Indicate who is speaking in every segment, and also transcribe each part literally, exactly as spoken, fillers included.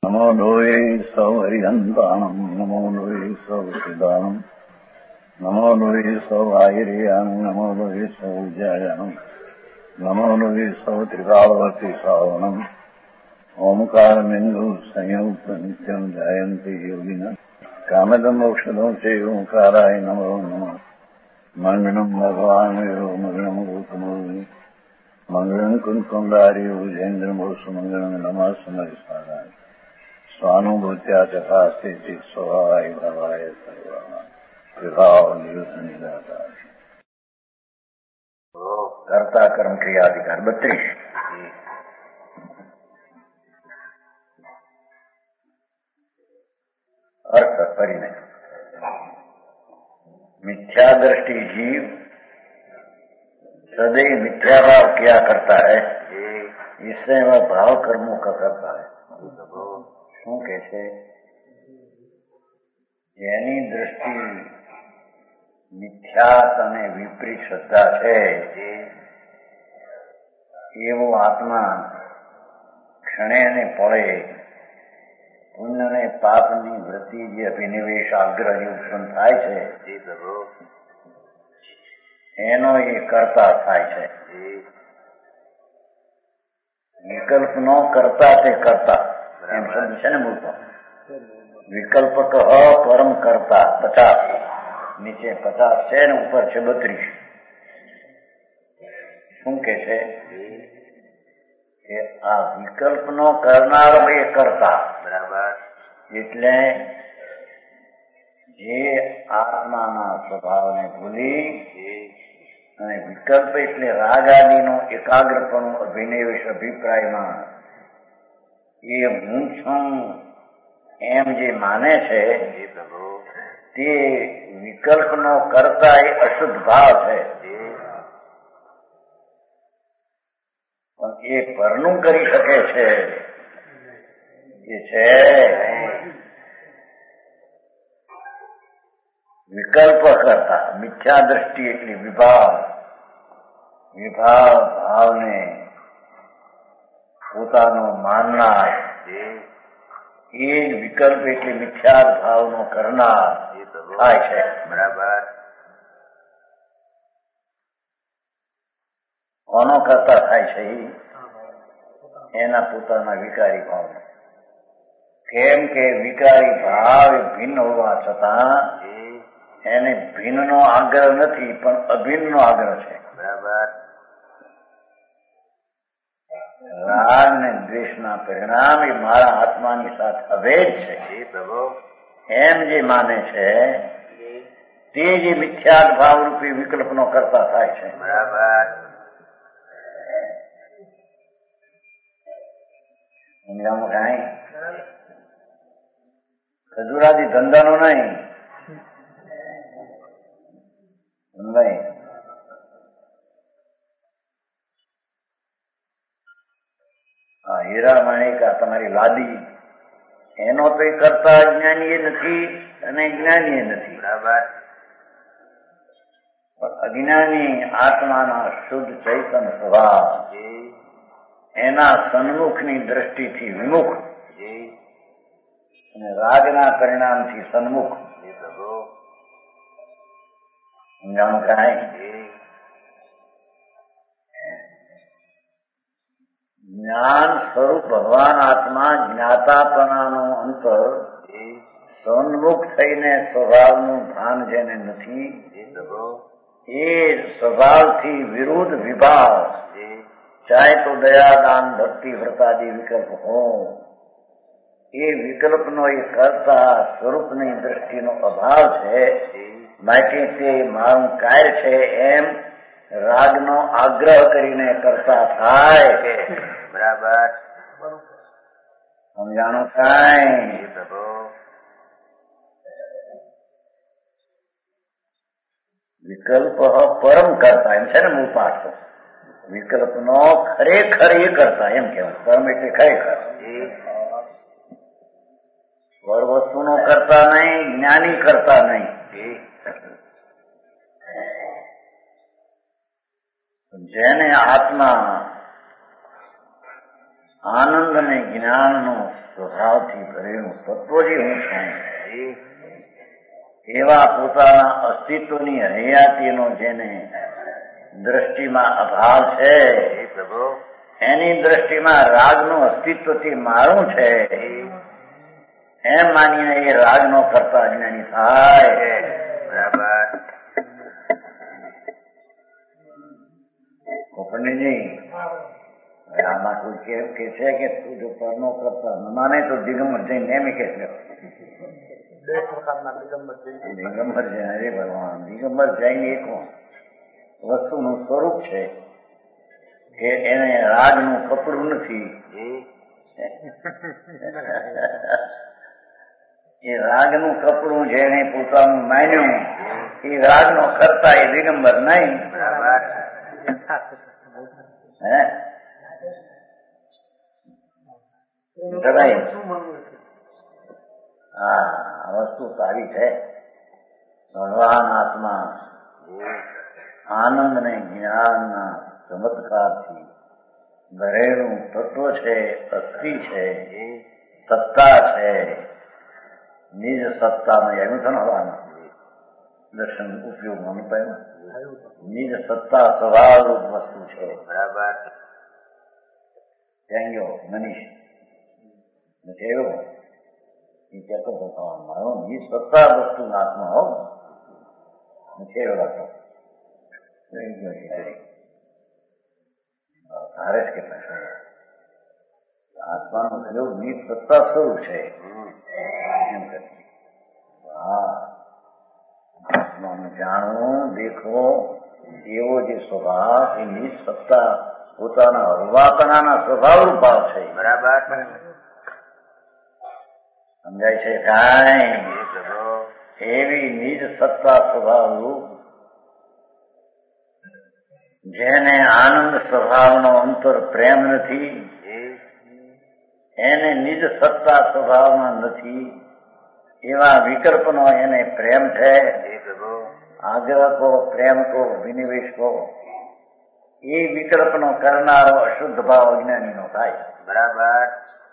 Speaker 1: નમો લોહે સૌ હરિહંતાણમ નમો લોહે સૌ સિદાનમ નમો લોહે સૌ આયર્યાણમ નમો લોહે સૌ જયાણમ નમો લોહે સૌ ત્રિકાળવતી શ્રાવણમ ઓમકાર બિંદુ સંયુક્ત નિત્યમ જાયંતિ યોગિના કામદમ મોક્ષદો છે ઓંકારાય નમો નમઃ મંગળમ ભગવાન વિરો મંગળમ ગૌતમોની મંગળમ કુંકુંડારી ઉજેન્દ્રમો સુમંગળમ નમઃ સમરિસારાય સ્વાનુભૂત્યા તથા સ્થિતિ સ્વભાવાય ભવાય સર્વમાં વિભાવ નિયુદ્ધ નિરાકાર કર્તા કર્મ ક્રિયાધિકાર બત્રીસ अर्थ परिणय मिथ्या दृष्टि जीव सदैव मिथ्या भाव किया करता है, इससे वह भाव कर्मों का करता है। શું કે છે? જેની દ્રષ્ટિ મિથ્યાત અને વિપરીત શ્રદ્ધા છે એવો આત્મા ક્ષણે ને પળે પુણ્ય ને પાપની વૃત્તિ જે અભિનિવેશ આગ્રહ ઉત્પન્ન થાય છે એનો એ કરતા થાય છે। વિકલ્પ નો કરતા તે કરતા એમ શબ્દ છે ને મૂળમાં। વિકલ્પક પરમ કરતા પચાસ, નીચે પચાસ છે ને ઉપર છે બત્રીસ। શું કે છે કે આ વિકલ્પ નો કરનાર એ કરતા બરાબર, એટલે જે આત્માના સ્વભાવને ભૂલી અને વિકલ્પ એટલે રાગ આદિનો એકાગ્રપણું અભિનિવેશ અભિપ્રાયમાં એ હું છું એમ જે માને છે તે વિકલ્પનો કરતા એ અશુદ્ધ ભાવ છે, પણ એ પરનું કરી શકે છે એ છે વિકલ્પ કરતા। મિથ્યા દ્રષ્ટિ એટલે વિભાવ, વિભાવ ભાવને પોતાનો માનનાર એ જ વિકલ્પ એટલે મિથ્યા ભાવનો કરનાર થાય છે બરાબર। કોનો કરતા થાય છે? એના પોતાના વિકારી ભાવ। કેમ કે વિકારી ભાવ ભિન્ન હોવા છતાં એને ભિન્ન નો આગ્રહ નથી પણ અભિન્ન નો આગ્રહ છે બરાબર। રાગ ને દ્વેષ ના પરિણામ એ મારા આત્માની સાથે અભેદ છે એમ જે માને છે તે જે મિથ્યાત ભાવ રૂપી વિકલ્પ નો કરતા થાય છે બરાબર। સમજાવું કાંઈ? ખજૂરાદી ધંધાનો નહીં સમજાય? હા, હીરા માણિકા તમારી લાદી એનો તો કરતા અજ્ઞાની નથી અને જ્ઞાની નથી બરાબર, પણ અજ્ઞાની આત્માના શુદ્ધ ચૈતન્ય સ્વભાવ એના સન્મુખની દ્રષ્ટિથી વિમુખ અને રાગના પરિણામથી સન્મુખ સમજાણું કાંઈ? જ્ઞાન સ્વરૂપ ભગવાન આત્મા જ્ઞાતાપણાનો અંતર સન્મુખ થઈને સ્વભાવનું ભાન જેને નથી એ સ્વભાવથી વિરુદ્ધ વિભાવ ચાહે તો દયા દાન ભક્તિ વ્રતાદિ વિકલ્પ હો એ વિકલ્પનો એ કરતા સ્વરૂપની દ્રષ્ટિનો અભાવ છે, માટે તે મારું કાર્ય છે એમ રાગનો આગ્રહ કરીને કરતા થાય બરાબર। સમજાણું કાંઈ? વિકલ્પ પરમ કરતા એમ છે ને મૂળ પાઠ। વિકલ્પ નો ખરેખર એ કરતા એમ કેવાય, પરમ એટલે ખરેખર પર વસ્તુ નો કરતા નહીં, જ્ઞાની કરતા નહીં। જેને આત્મા આનંદ અને જ્ઞાનનો સ્વભાવથી ભરેલું તત્વ જે હું છું એવા પોતાના અસ્તિત્વની હયાતીનો જેને દ્રષ્ટિમાં અભાવ છે એની દ્રષ્ટિમાં રાગનું અસ્તિત્વથી મારું છે એમ માનીને એ રાગનો કરતા અજ્ઞાની થાય. બરાબર. પંડિતજી હવે આમાં કોઈ કેમ કે છે કે તું જો પરનો કરતા ન માને તો દિગંબર જઈને એમ કે દિગંબર જૈન હરે ભગવાન દિગંબર જૈન એક વસ્તુનું સ્વરૂપ છે કે એને રાગનું કપડું નથી. એ રાગનું કપડું જેને પોતાનું માન્યું એ રાગનો કરતા એ દિગંબર નહીં. હે હા વસ્તુ સારી છે. ભગવાન આત્મા આનંદ ને જ્ઞાનના ચમત્કારથી ભરેલું તત્વ છે, અસ્થિ છે, સત્તા છે. નિજ સત્તામાં એનું થવાનું દર્શન ઉપયોગમાં મુકાયું. નિજ સત્તા સ્વભાવરૂપ વસ્તુ છે. બરાબર. ત્યાં ગયો મનીષ નથી આવ્યો એ કહેતો હતો મારો નિજ સત્તા વસ્તુ આત્મા હોવ નથી આવ્યો લાગતો તારે જ કેટલા આત્માનો પ્રયોગ નિજ સત્તા સ્વરૂપ છે એમ કહે. હા આત્માનું જાણવું દેખવો એવો જે સ્વભાવ એ નિજ સત્તા પોતાના અર્વાપણાના સ્વભાવ રૂપાવ છે. બરાબર. સમજાય છે કાંઈ? એવી નિજ સત્તા સ્વભાવ રૂપ જેને આનંદ સ્વભાવનો અંતર પ્રેમ નથી એને નિજ સત્તા સ્વભાવમાં નથી એવા વિકલ્પનો એને પ્રેમ છે. આગ્રહ કો પ્રેમ કો વિનિવેશ કો એ વિકલ્પનો કરનારો અશુદ્ધ ભાવ અજ્ઞાનીનો થાય. બરાબર.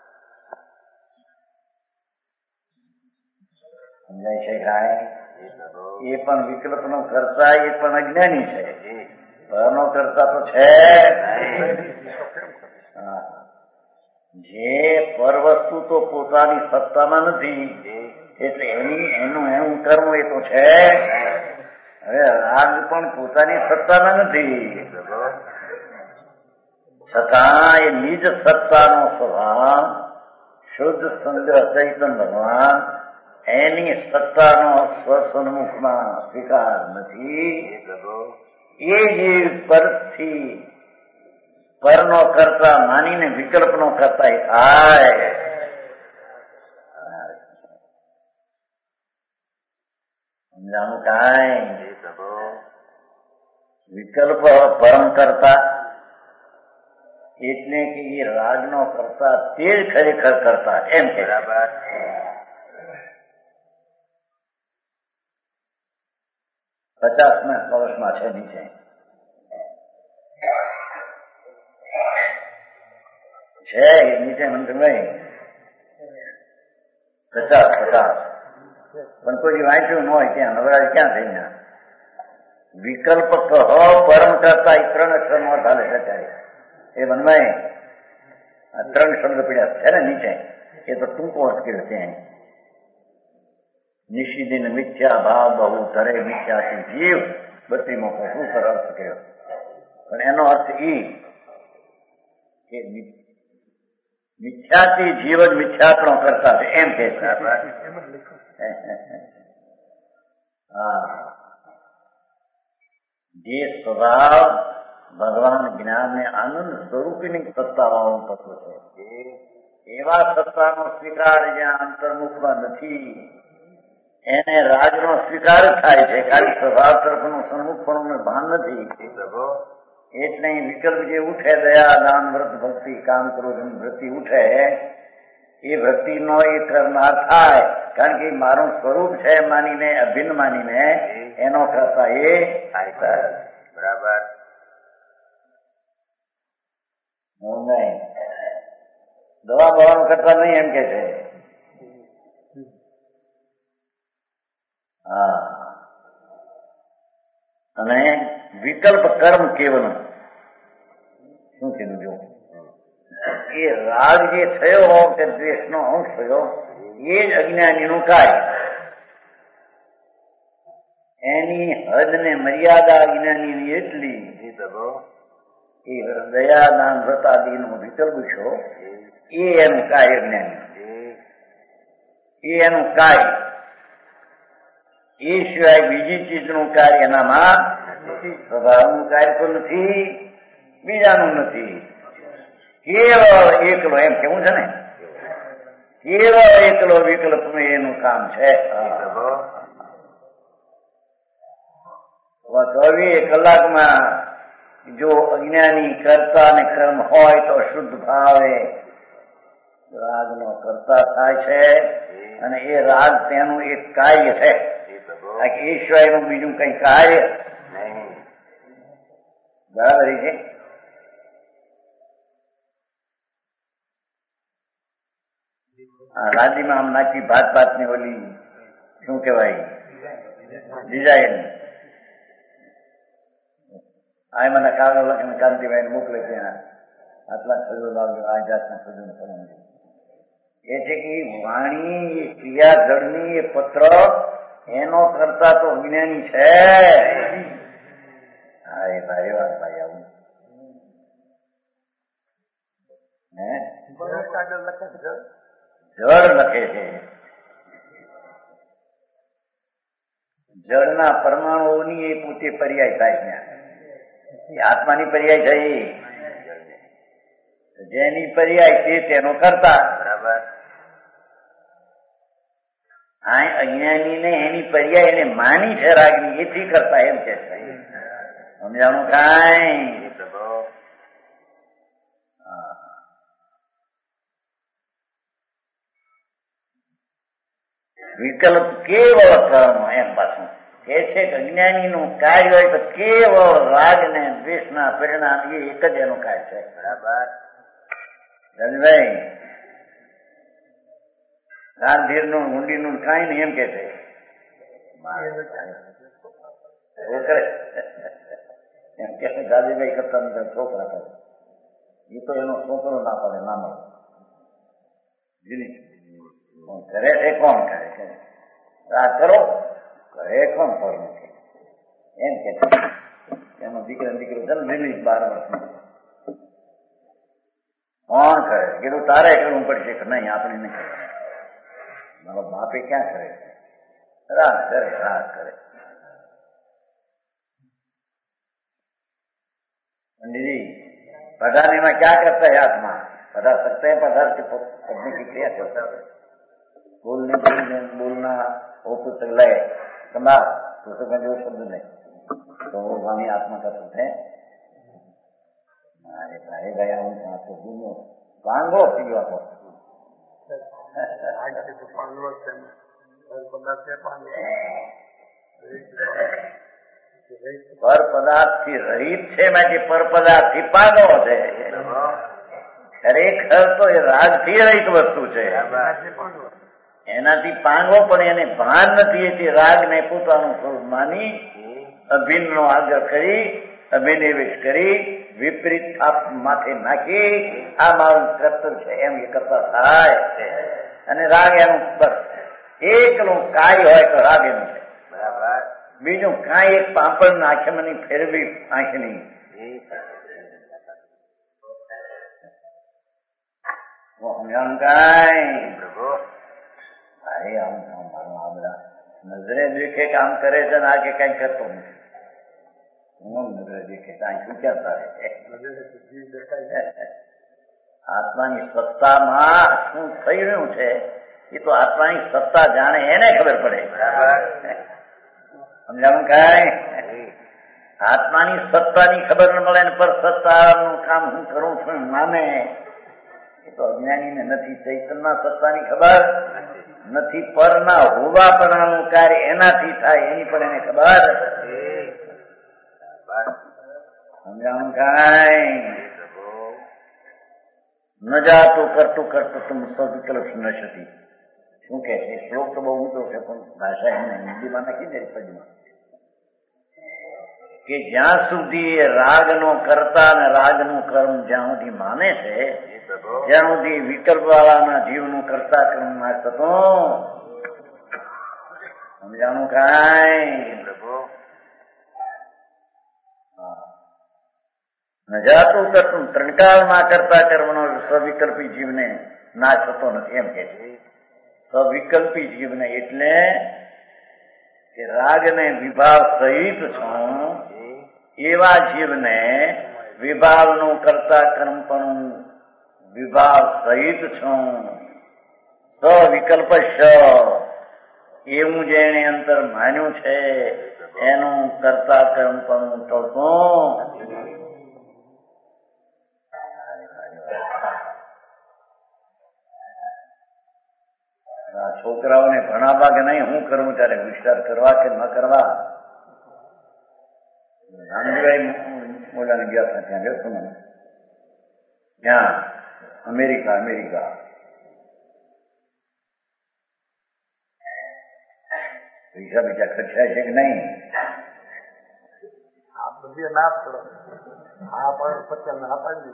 Speaker 1: સમજાય છે કાંઈ? એ પણ વિકલ્પનો કરતા એ પણ અજ્ઞાની છે. પરનો કરતા તો છે. જે પર વસ્તુ તો પોતાની સત્તામાં નથી એટલે એની એનું એનું કર્મ એ તો છે. હવે રાગ પણ પોતાની સત્તામાં નથી છતાં એ નિજ સત્તાનો સ્વભાવ શુદ્ધ સંગ્રહ ચૈતન ભગવાન એની સત્તાનો સ્વસન્મુખમાં સ્વીકાર નથી. એ જે પરથી પરનો કરતા માનીને વિકલ્પનો કરતા થાય. સમજાણું કાંઈ? વિકલ્પ પરમ કરતા એટલે કે એ રાગનો કરતા તે જ ખરેખર કરતા એમ કે. બરાબર. પચાસ ના વર્ષમાં છે નીચે છે નીચે મંત્રભાઈ પચાસ પચાસ પણ કોઈ વાંચ્યું ન હોય ત્યાં નવરાજ ક્યાં થઈ ગયા. વિકલ્પ કહો પરમ કરતા એ ત્રણ અક્ષર નો ચાલે શકાય. એ મનભાઈ આ ત્રણ શબ્દ પીડ્યા છે ને નીચે એ તો ટૂંકો અર્થ કર્યો ત્યાં. નિશિદિન મિથ્યા ભાવ બહુ તરે મિથ્યાથી જીવ બધી મોકો શું સર અર્થ કર્યો પણ એનો અર્થ એ કે મિથ્યાથી જીવ જ મિથ્યાપણો કરતા છે એમ કે છે. હા જે સ્વભાવ ભગવાન જ્ઞાન ને આનંદ સ્વરૂપીની સત્તા વાળું તત્વ છે એવા સત્તાનો સ્વીકાર જ્યાં અંતર્મુખમાં નથી એને રાજનો સ્વીકાર થાય છે. ખાલી સ્વભાવ તરફનું સન્મુખપણું ભાન નથી એટલે વિકલ્પ જે ઉઠે દયા દાન વ્રત ભક્તિ કામ ક્રોધની વૃત્તિ ઉઠે એ વૃત્તિનો એ કરનાર થાય કારણ કે મારું સ્વરૂપ છે માનીને અભિન્ન માનીને એનો કરતા એ બરાબર. દવા બવાનું કરતા નહીં એમ કે છે. હા, અને વિકલ્પ કર્મ કેવલમ શું કીધું? જો એ રાગ જે થયો કે દ્વેષનો અંશ થયો એ જ અજ્ઞાનીનું કાર્ય. એની હદ ને મર્યાદા અજ્ઞાનીની એટલી એ દયાદાન વ્રતાદિનો વિકલ્પ છો એ એનું કાર્ય જ્ઞાની, એ એનું કાર્ય. એ સિવાય બીજી ચીજનું કાર્ય એનામાં સ્વભાવનું કાર્ય તો નથી, બીજાનું નથી. કેવળ એકલો એમ કેવું છે ને, કેવળ એકલો વિકલ્પ એનું કામ છે. ચોવીસ કલાકમાં જો અજ્ઞાની કરતા અને કર્મ હોય તો શુદ્ધ ભાવે રાગનો કરતા થાય છે, અને એ રાગ તેનું એક કાર્ય છે. એ સિવાયનું બીજું કઈ કાર્ય નહીં. બરાબર છે. રાજીમાં આમ નાખી ભાત ભાત ની ઓલી શું કેવાય ડિઝાઇન આ મને કાગળ લખીને કાંતિભાઈ મોકલે છે. આટલા ખજૂર લાવજો, આ જાતના ખજૂર કરવાનું એ છે કે વાણી એ ક્રિયા જળની એ પત્ર એનો કરતા તો અજ્ઞાની છે. હા, એ ભાઈ વાત ભાઈ આવું જળ લખે છે. જળના પરમાણુઓની એ પોતે પર્યાય થાય છે. આત્માની પર્યાય થઈ, જેની પર્યાય છે તેનો કરતા. બરાબર. આ અજ્ઞાની ને એની પર્યાય એને માની છે રાગની, એથી કરતા એમ કે છે. સમજાણું કાંઈ? વિકલ્પ કેવળ કર્મ એમ પાછું કે છે કે અજ્ઞાનીનું કાર્ય હોય તો કેવળ રાગ ને દ્વેષના પરિણામ એ એક જ એનું કાર્ય છે. બરાબર. રજભાઈ ગાંધીર નું ઊંડી નું કઈ નહીં એમ કે છે. એમ કે ગાંધીભાઈ કરતા નથી છોકરા કરે એ તો એનો છોકરો ના પડે ના મળે. કરે છે કોણ કરે છે? આ કરો કરે કોણ ફળ એમ કે એનો દીકરા દીકરો છે ને દિલ્હી બાર વર્ષમાં કોણ કરે? કીધું તારે કરવું પડશે કે નહીં, આપણે નહીં કરવાનું. મારો બાપે ક્યાં કરે છે? રાગ કરે, રાગ કરે. पंडित जी पढ़ाने में क्या करता है? आत्मा पढ़ा सकते हैं, पढ़ा के पढ़ने की क्रिया करता है. बोलने बोलने बोलना वो पुस्तक लय कमा पुस्तक में जो शब्द नहीं तो वो वाणी आत्मा का शब्द है. अरे भाई गया हूँ आपको दूनो पांगो सीखा को पर पदार्थ થી રહિત છે, બાકી પર પદાર્થ થી પાગો છે. ખરેખર તો એ રાગ થી રહિત વસ્તુ છે. એનાથી પાંગો પણ એને ભાન નથી. એથી રાગ ને પોતાનું સ્વરૂપ માની અભિન્ન નો આગ્રહ કરી અભિનિવેશ કરી વિપરીત થાપ માથે નાખી આ મારું કર્તવ્ય છે એમ એ કરતા થાય. અને રાગ એનું બસ એકલું કાર્ય હોય તો રાગ એનું છે. બરાબર. બીજું કાંઈ એક પાપડ આંખમાં નહીં ફેરવી આંખની સમજાણું કાંઈ ભાઈ આમ મારું આ બધા નજરે દેખે કામ કરે છે ને આ કે કઈ કરતો નથી. હું નજરે દેખે કાંઈ વિચારતા રહે છે. આત્માની સત્તામાં શું થઈ રહ્યું છે એ તો આત્માની સત્તા જાણે એને ખબર પડે. સમજાણું કાંઈ? આત્માની સત્તાની ખબર ન મળે ને પર સત્તાનું કામ હું કરું છું માને એ તો અજ્ઞાનીને નથી. ચૈતન્ય સત્તાની ખબર નથી. પરના હોવાપણાનું કાર્ય એનાથી થાય એની પણ એને ખબર. સમજાણું કાંઈ? न जातो करतु करतु तुम सविकल्प नशती। શું કે છે શ્લોક તો બહુ ઊંચો છે પણ ભાષા એમને હિન્દીમાં નાખી દે પદમાં કે જ્યાં સુધી રાગનો કરતા અને રાગનું કર્મ જ્યાં સુધી માને છે ત્યાં સુધી વિકલ્પ વાળાના જીવનું કરતા કર્મ ના થતો સમજાણું કાંઈ ન જાતું કરતું ત્રણકાળમાં કરતા કર્મનો સ્વવિકલ્પી જીવને નાશ થતો નથી એમ કે છે। સ્વવિકલ્પી જીવને એટલે કે રાગને વિભાવ સહિત છું એવા જીવને વિભાવનું કરતા કર્મ પણ વિભાવ સહિત છું સ્વવિકલ્પ એવું જેને અંતર માન્યું છે એનું કરતા કર્મ પણ ટળતું છોકરાઓને ભણાવવા કે નહીં હું કરવું ત્યારે વિચાર કરવા કે ન કરવા નાનજીભાઈ મોલાને ગયા હતા ત્યાં ગયો છું મને ત્યાં અમેરિકા અમેરિકા પૈસા બીજા ખર્ચાય છે કે નહીં
Speaker 2: બધી ના પડો હા પણ પચાસ ના પાડી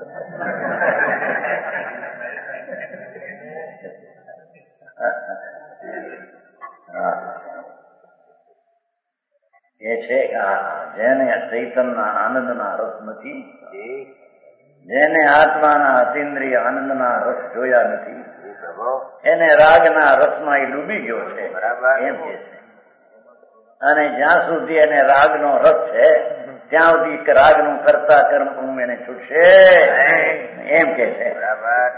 Speaker 1: એ છે જેને ચૈતનના આનંદના રસ નથી જેને આત્માના અતિન્દ્રિય આનંદના રસ જોયા નથી એને રાગના રસમાં એ ડૂબી ગયો છે એમ કે છે અને જ્યાં સુધી એને રાગનો રસ છે ત્યાં સુધી રાગનું કરતા કર્મ હું એને છૂટશે એમ કે છે બરાબર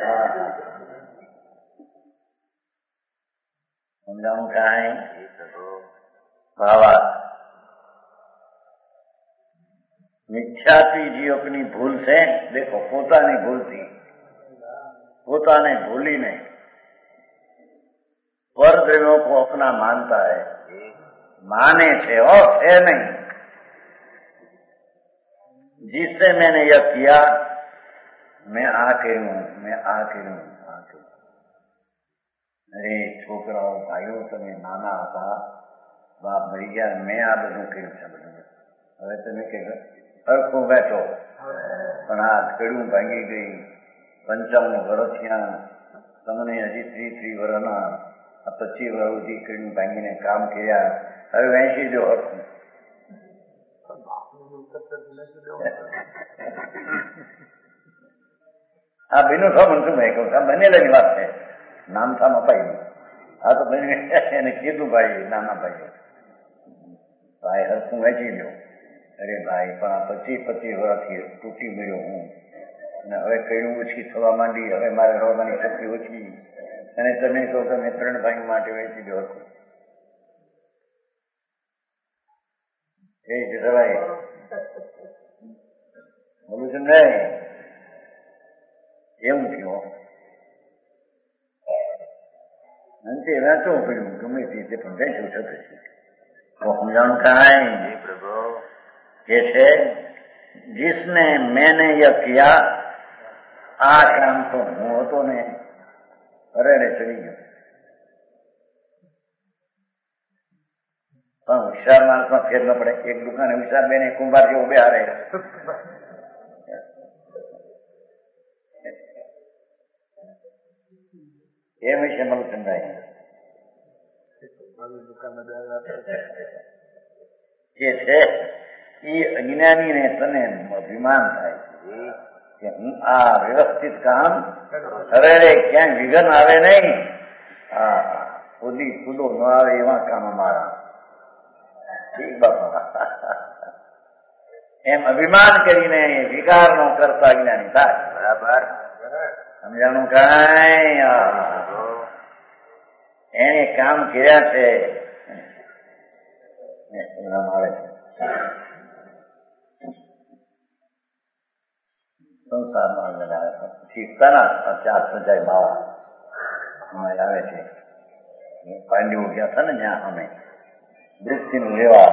Speaker 1: समझाऊं क्या है भावा मिथ्यात्वी जी अपनी भूल से देखो पोतानी भूल थी पोताने भूली नहीं पर देवों को अपना मानता है माने छे और है नहीं जिससे मैंने यह किया मैं आ के हूं मैं आ के हूं અરે છોકરાઓ ભાઈઓ તમે નાના હતા બાપ મરી ગયા મેં આ બધું કર્યું છે બધું હવે તમે કે હરખું બેઠો પણ આ કડું ભાંગી ગઈ પંચાવન વર્ષ થયા તમને હજી ત્રીસ ત્રીસ વર્ષના આ પચીસ વર્ષ સુધી કડું ભાંગીને કામ કર્યા હવે વહેંચી દો હરખું આ બેનું થો મને શું ભાઈ કહું આ બનેલાની વાત છે નામ થામ અપાઈ આ તો એને કીધું ભાઈ નાના ભાઈ ભાઈ હરખું વેચી લ્યો અરે ભાઈ પણ આ પચીસ પચીસ વર્ષથી તૂટી ગયો હું અને હવે કયું ઓછી થવા માંડી હવે મારે રોવાની શક્તિ ઓછી અને તમે કહો કે મેં ત્રણ ભાઈ માટે વેચી દો હરખું એ જવાય બોલું છે ને એવું થયું અંતે વાંચવું પડ્યું ગમે તે પણ વેચવું થતું છે તો સમજાણું કાંઈ પ્રભુ ये है जिसने मैंने यह किया आ काम तो हूँ तो ने अरे रे चली गयो પણ હોશિયાર માણસમાં ફેર ન પડે એક દુકાને હોશિયાર બેને કુંભાર જેવો બે હારે એમ વિશે મળું સમજાય જે છે એ અજ્ઞાની ને તને અભિમાન થાય કે હું આ વ્યવસ્થિત કામ હવે ક્યાંય વિઘન આવે નહીં હા કુદી કુદો ન આવે એવા કામ અમારા ઠીક બાપા એમ અભિમાન કરીને વિકાર નો કરતા અજ્ઞાની થાય બરાબર સમજાણું કાંઈ એને કામ કર્યા છે આવે છે સંસારમાં શીખતાના ચાર સજાય બાવા આવે છે પાંડવો ગયા હતા ને ત્યાં અમે વૃત્તિનું લેવા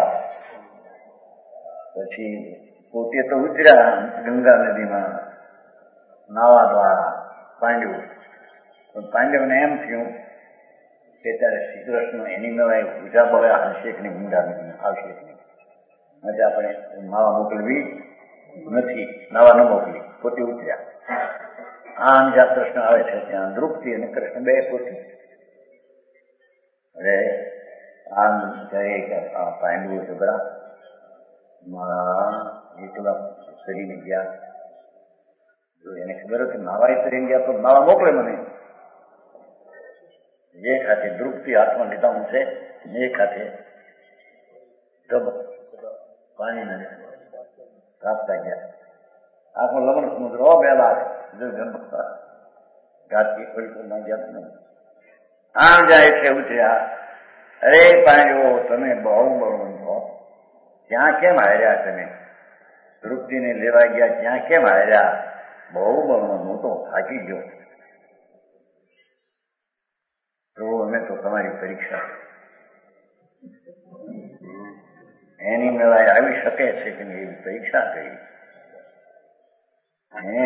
Speaker 1: પછી પોતે તો ઉતર્યા ગંગા નદીમાં નાવા દ્વારા પાંડવ પણ પાંડવને એમ થયું કે ત્યારે શ્રી કૃષ્ણ એની મેળાએ પૂજા બળે હશે કે નહીં ઊંડા આવશે કે નહીં આજે આપણે નાવા મોકલવી નથી નાવા ન મોકલી પોતે ઉતર્યા આમ જ્યાં કૃષ્ણ આવે છે ત્યાં દ્રુપદી અને કૃષ્ણ બે પોતે હવે આમ કહે પાંડવો ઝઘડા મારા એકલા કરીને ગયા જો એને ખબર હતી નાવા કરીને ગયા તો નાવા મોકલે મને એક હાથે દ્રુપદી હાથમાં લીધા હું છે એક હાથે ડબ પાણીના કાપતા ગયા આખો લવણ સમુદ્ર ઓ બે લાખ ઘાટથી ખોલી ના ગયા નહીં આમ જાય છે ઉઠ્યા અરે પાંડવો તમે બહુ બળવંત હો ત્યાં કેમ હાર્યા તમે દ્રુપદીને લેવા ગયા ત્યાં કેમ હાર્યા બહુ બળવંત હું તો થાકી ગયો તો અમે તો તમારી પરીક્ષા એની મેળાએ આવી શકે છે કે એવી પરીક્ષા કરી હે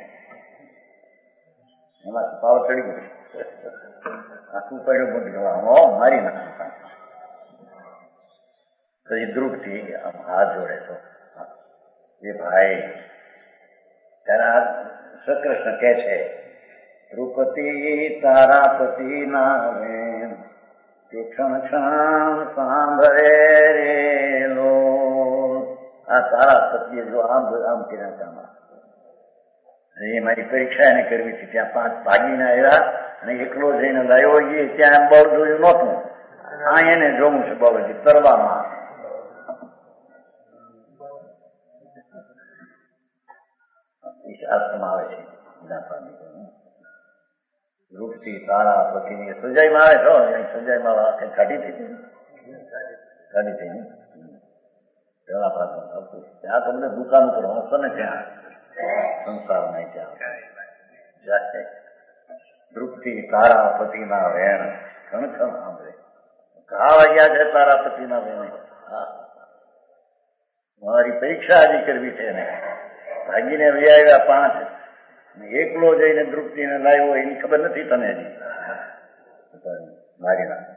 Speaker 1: એમાં પાવર ચડી ગયો આખું પડ્યું મોટી ગળા મારી નાખ્યું પછી દ્રુપદી આમ હાથ જોડે તો એ ભાઈ ત્યારે શ્રીકૃષ્ણ કહે છે દ્રુપતિ તારા પતિ નામે ક્ષણ ક્ષણ સાંભળે રેલો આ તારા પતિએ જો આમ આમ કર્યા કામમાં એ મારી પરીક્ષા એને કરવી હતી ત્યાં પાંચ ભાગીને આવ્યા અને એકલો જઈને લાવ્યો એ ત્યાં બળ જોયું નહોતું આ એને જોવું છે બળજી તરવામાં આશ્રમ આવે છે રૂપથી તારા પતિની સજાઈમાં આવે છો સજાઈમાં કઈ કાઢી થઈ કાઢી થઈ ને પેલા પાછળ આવતું ત્યાં તો બધા દુકાન ઉપર હશે ને ત્યાં સંસાર નહીં ત્યાં દ્રુપદી તારા પતિના વેણ ખણ ખણ સાંભળે ઘા વાગ્યા છે તારા પતિના વેણ મારી પરીક્ષા હજી કરવી છે ને ભાગીને વ્યાવ્યા પાંચ એકલો જઈને દ્રુપદીને લાવ્યો એની ખબર નથી તને હજી મારી નાખ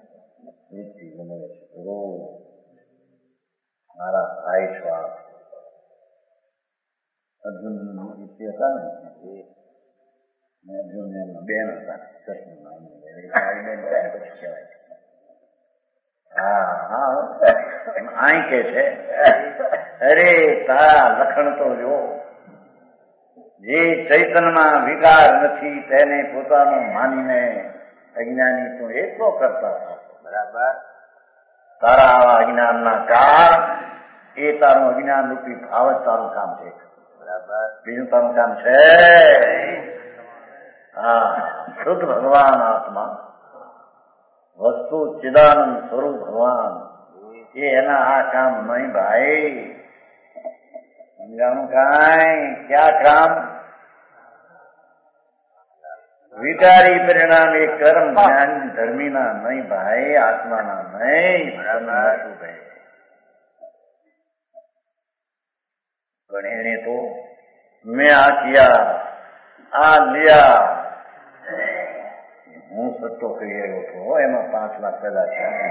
Speaker 1: મારા ભાઈ છો અર્જુન હતા ને અર્જુન બેન હતા કૃષ્ણ કહેવાય હા હા આઈ કે છે અરે તારા લખણ તો જો જે ચૈતનમાં વિકાર નથી તેને પોતાનું માનીને અજ્ઞાની તું એટલો કરતા બરાબર તારા આવા અજ્ઞાનના કાળ એ તારું અજ્ઞાન રૂપી ભાવ જ તારું કામ છે બરાબર બીજું તારું કામ છે હા શુદ્ધ ભગવાન આત્મા વસ્તુ ચિદાનંદ સ્વરૂપ ભગવાન એ એના આ કામ નહીં ભાઈ સમજાણું કાંઈ ક્યાં કામ વિકારી પરિણામ એ કર્મ જ્ઞાન ધર્મીના નહીં ભાઈ આત્માના નહીં શું ભાઈ પણ એને તો મેં આ કિયા આ લિયા હું સટ્ટો કરી રહ્યો હતો એમાં પાંચ લાખ પેદા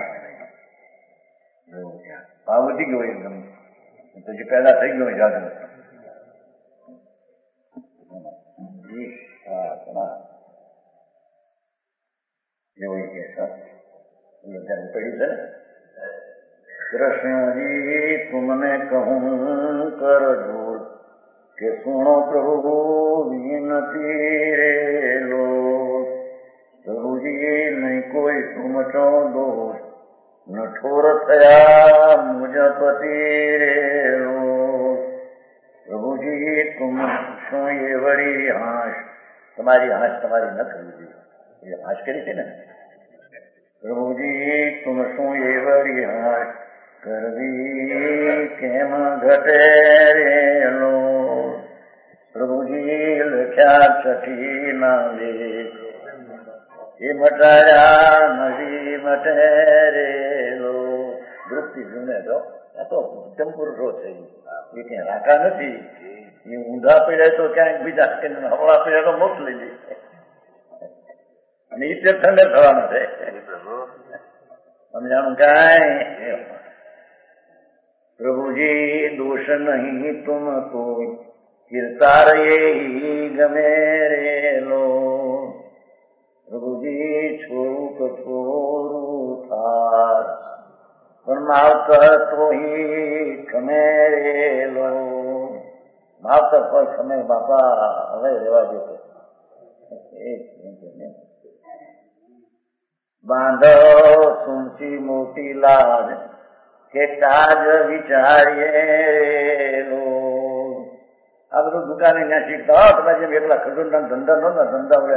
Speaker 1: થયા ભાવ વધી ગયો એકદમ તો જે પેદા થઈ ગયો જાદુ એવું કે પડ્યું છે ને કૃષ્ણજી તુમને કહું કર જોર કે સુણો પ્રભુ વિનતી રેલો પ્રભુજી નહીં કોઈ સુમચો દોષ નઠોર થયા મુજ પતિ રેલો પ્રભુજી તુમ શું એ વળી હાશ તમારી હાશ તમારી ન કરવી જોઈએ હાશ કરી છે ને પ્રભુજી તુમ શું એ વળી હાશ કરવી કેમ ઘટે રેલો પ્રભુજી લખ્યા છઠી ના લેખ એ મટાયા નવી મટે રેલો દ્રુપદી જુને તો આ તો ઉત્તમ પુરુષો છે એ કઈ રાકા નથી એ ઊંધા પીડ્યા તો ક્યાંક બીજા કે હવળા પીડ્યા તો મોકલી દે અને એ તે ઠંડે થવાનું છે સમજાણું કાંઈ પ્રભુજી દોષ નહીં તુમ તો કિરતાર ગમે રેલો પ્રભુજી છોરું કઠોરું થાર પણ માવતર તો ખમે રેલો માવતર કોઈ ખમે બાપા હવે રેવા દેતો બાંધો સુંચી મોટી લાજ કે કાજ વિચારીએ આ બધું દુકાને ત્યાં શીખતા હો તમે જેમ એકલા ખજૂર ના ધંધા નો ને ધંધા વડે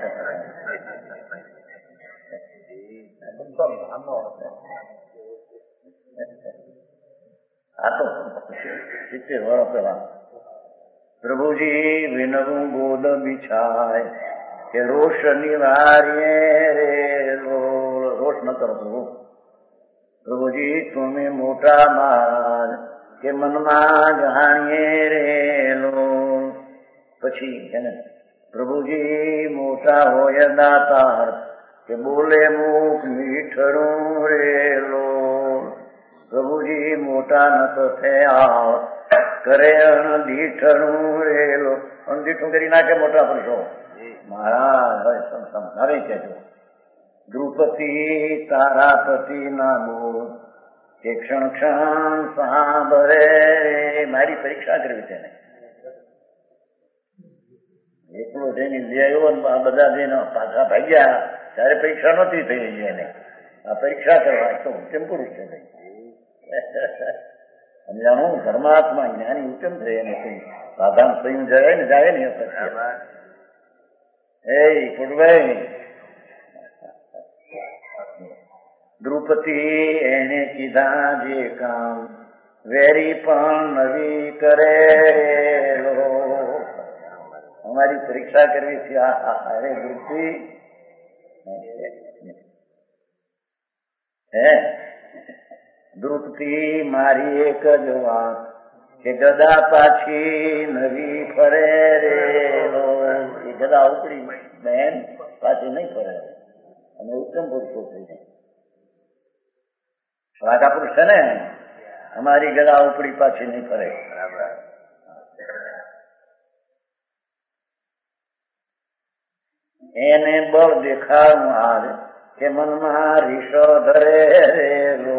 Speaker 1: આ તો સિત્તેર વર્ષ પેલા પ્રભુજી વિનવું બોધ બિછાય કે રોષ નિવારીએ રે રોષ ન કરો પ્રભુ પ્રભુજી તમે મોટા મહારાજ કે મનમાં જાણીએ રેલો પછી છે ને પ્રભુજી મોટા હોય દાતાર કે બોલે મુખ મીઠડું રેલો પ્રભુજી મોટા નત થયા કરે અણદીઠડું રેલો અણદીઠું કરી નાખે મોટા પુરુષો મહારાજ હવે હવે કહેજો દ્રુપતિ તારાપતિ ના બોલ કે ક્ષણ ક્ષણ સાંભળે મારી પરીક્ષા કરવી તેને એકલો જઈને લઈ આવ્યો બધા જઈને પાછા ભાગ્યા ત્યારે પરીક્ષા નહોતી થઈ એને આ પરીક્ષા કરવા તો ઉત્તમ પુરુષ છે સમજાણું ધર્માત્મા જ્ઞાની ઉત્તમ થઈ એને સાધાન સ્વયં જાય ને જાય ને એ પુરભાઈ દ્રુપતિ એને કીધા જે કામ વેરી પણ નવી કરે અમારી પરીક્ષા કરવી છે અરે દ્રુપતિ હે દ્રુપતિ મારી એક જ વાત કે ગદા પાછી નવી ફરે રે એ ગદા ઉપડી બહેન પાછી નહીં ફરે અને ઉત્તમ પુરુષો થઈ જાય રાજા પુરુષ છે ને અમારી ગદા ઉપડી પાછી નહીં ફરે એને બળ દેખાડું આજ કે મનમાં રીસો ધરે રેલો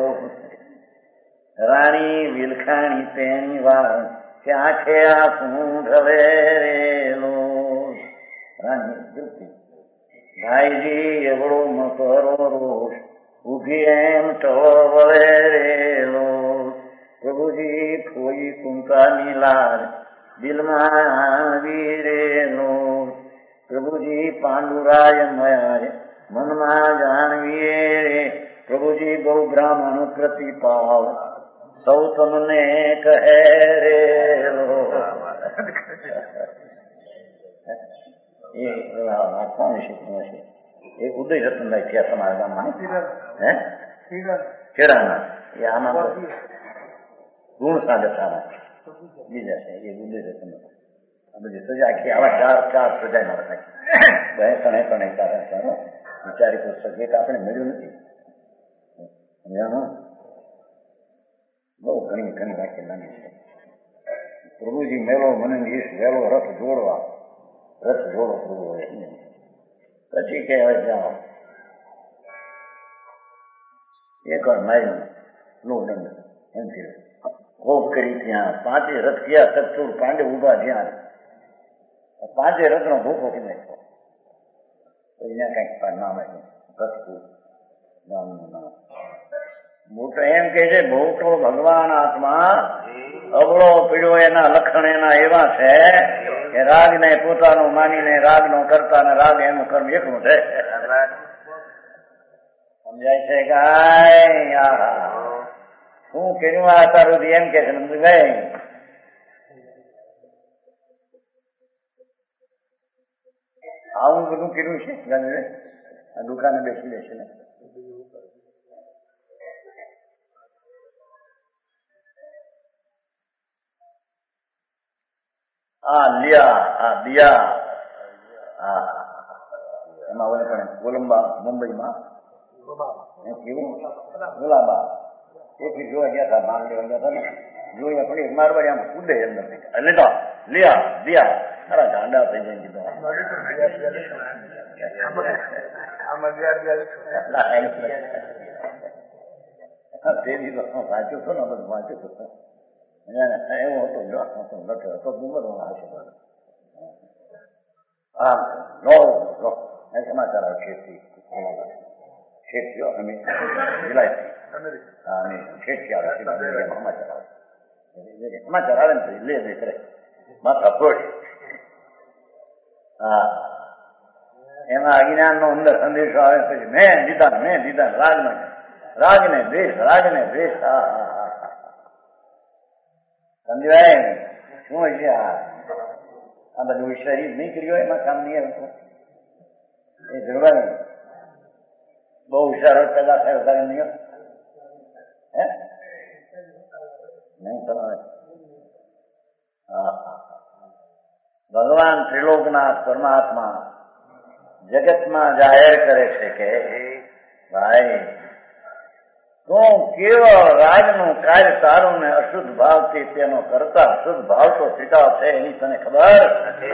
Speaker 1: રાણી વિલખાણી તેની વાત કે આંખે આંખું ઢવે રેલો રાણી દુઃખી ભાઈજી એવડો મકરો રોષ ઉભી એમ ટળે રેલો પ્રભુજી કોઈ કુંકાની લાજ દિલમાં આવી રેલો પ્રભુજી પાંડુરાય મયાય મનમાં જાણવીએ પ્રભુજી બહુ બ્રાહ્મણ પ્રતિપાવ સૌ તમને કહે રેલો એ કોણ શીખવું હશે એક ઉદય રતનભાઈ થયા તમારા ગામમાં હે કેળાના એ આમાં ગુણ સાધે સારા બીજા છે એ ઉદય રતન બધી સજા આખી આવા ચાર ચાર સજા ના રાખી બે ત્રણે ત્રણે ચાર ચારો વિચારી પુસ્તક એક આપણે મળ્યું નથી બહુ ઘણી ઘણી રાખી નાની છે પ્રભુજી મેળો મને વહેલો રથ જોડવા રથ જોડો પ્રભુ પછી કે હવે જાઓ એક વાર માર્યું નો દંડ એમ થયું કોપ કરી ત્યાં પાંચે રથ ગયા સત્તુર પાંડે ઉભા ત્યાં પાંચે રથ નો ભૂખો કરી નાખ્યો એને કઈક નામ આપ્યું રથપુર ગામનું નામ મોટો એમ કે છે મોટો ભગવાન આત્મા અબળો પીડ્યો એના લક્ષણ એના એવા છે કે રાગ ને પોતાનું માનીને રાગ નો કરતા ને રાગ એનું કર્મ એકલું છે સમજાય છે ગાય શું કર્યું આ તારું એમ કે છે ભાઈ આવું બધું કર્યું છે આ દુકાને બેસી બેસી ને આ લિયા આ દિયા હા એમાં ઓલે પણ કોલંબા મુંબઈમાં કેવું ગુલાબા એક જોવા ગયા હતા માન લેવા ગયા હતા ને જોયા પડી મારવાડી આમ કૂદે અંદર એટલે તો લિયા દિયા અરે ગાંડા થઈ જાય કીધું તેની તો વાંચ્યું હતો ને બધું વાંચ્યું હતું એવું હતું જો હતો લખે હતો ડુંગર હા નો નો સમાચાર આવે છેથી છેટીઓ અમે વિલાયતી હા અમે છેટી આવે સમાચાર આવે સમાચાર આવે ને લે લે કરે માથા ફોડ હા એમાં અજ્ઞાન નો અંદર સંદેશો આવે પછી મેં દીધા મેં દીધા રાગ ને રાગ ને દ્વેષ રાગ ને દ્વેષ હા હા હા સમજાય ને શું છે આ આ બધું શરીર નહીં કર્યું એમાં કામ નહીં આવતું એ જરૂર બહુ હુશારો પેદા થયો તારે નહીં હે નહીં તમારે હા ભગવાન ત્રિલોકનાથ પરમાત્મા જગતમાં જાહેર કરે છે કે ભાઈ તું કેવળ રાજનું કાર્ય તારું ને અશુદ્ધ ભાવથી તેનો કરતા શુદ્ધ ભાવ તો સ્વીકાર છે એની તને ખબર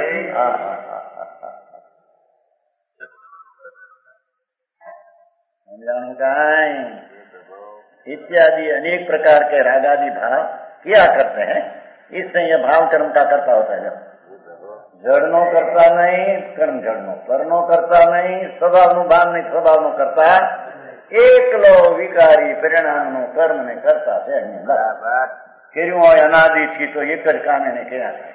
Speaker 1: इत्यादि अनेक प्रकार के रागादि भाव किया करते हैं। इससे यह भाव कर्म का करता होता है। जड़नो करता नहीं कर्म जड़नो करनो करता नहीं स्वभाव नु भाव नहीं स्वभाव नु करता एकलो विकारी परिणाम नु कर्म ने करता है। કર્યું હોય અનાદિથી તો એક જ કામ એને કર્યા છે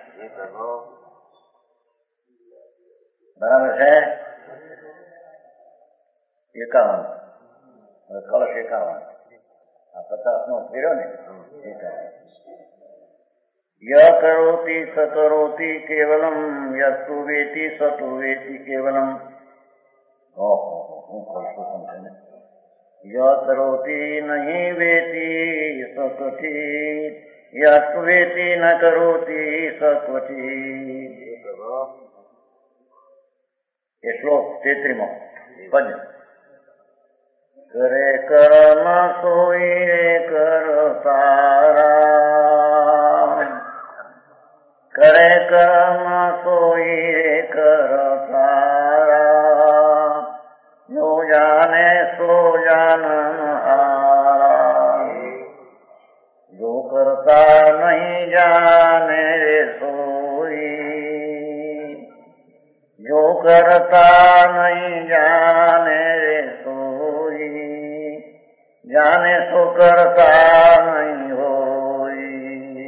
Speaker 1: બરાબર છે એકાવન કલશ એકાવન આ પચાસ નો ફેર્યો ને એકાવન ય કરોતિ સ કરોતિ કેવલમ યસ્તુ વેતિ સતુ વેતિ કેવલમ ઓહો હું કશું સમજે ને ય કરોતિ નહીં વેતિ સકથી યસ્તુ વેતિ ન કરોતિ સકથી એ શ્લોક તેત્રીમો પદ કરે કર્મ સોઈ કરતારા કરે કર્મ સોઈ કરતારા જો જાને સો જાનહારા જો કરતા નહીં જાને રે સોઈ જો કરતા નહીં જાને રે સોઈ જાને સો કરતા નહીં હોય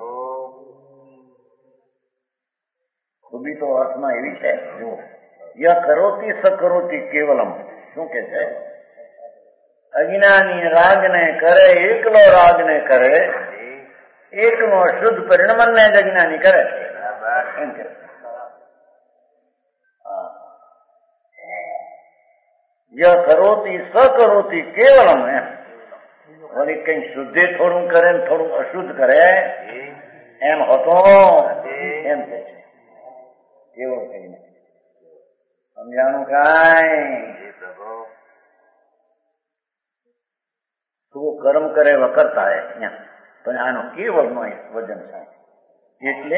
Speaker 1: ખૂબી તો અર્થમાં એવી છે જો ય કરોતી સકરોતી કેવલમ શું કે છે અજ્ઞાની રાગને કરે એકલો રાગને કરે એકનો શુદ્ધ પરિણમન ને જ અજ્ઞાની કરે એમ કે ય કરોતી સકરોતી કેવલમ એમ વળી કઈ શુદ્ધે થોડું કરે ને થોડું અશુદ્ધ કરે એમ હતો એમ કે છે કેવળ કહીને સમજાણું કાંઈ તું કર્મ કરે વકરતા હે પણ આનો કેવળ નો વજન થાય એટલે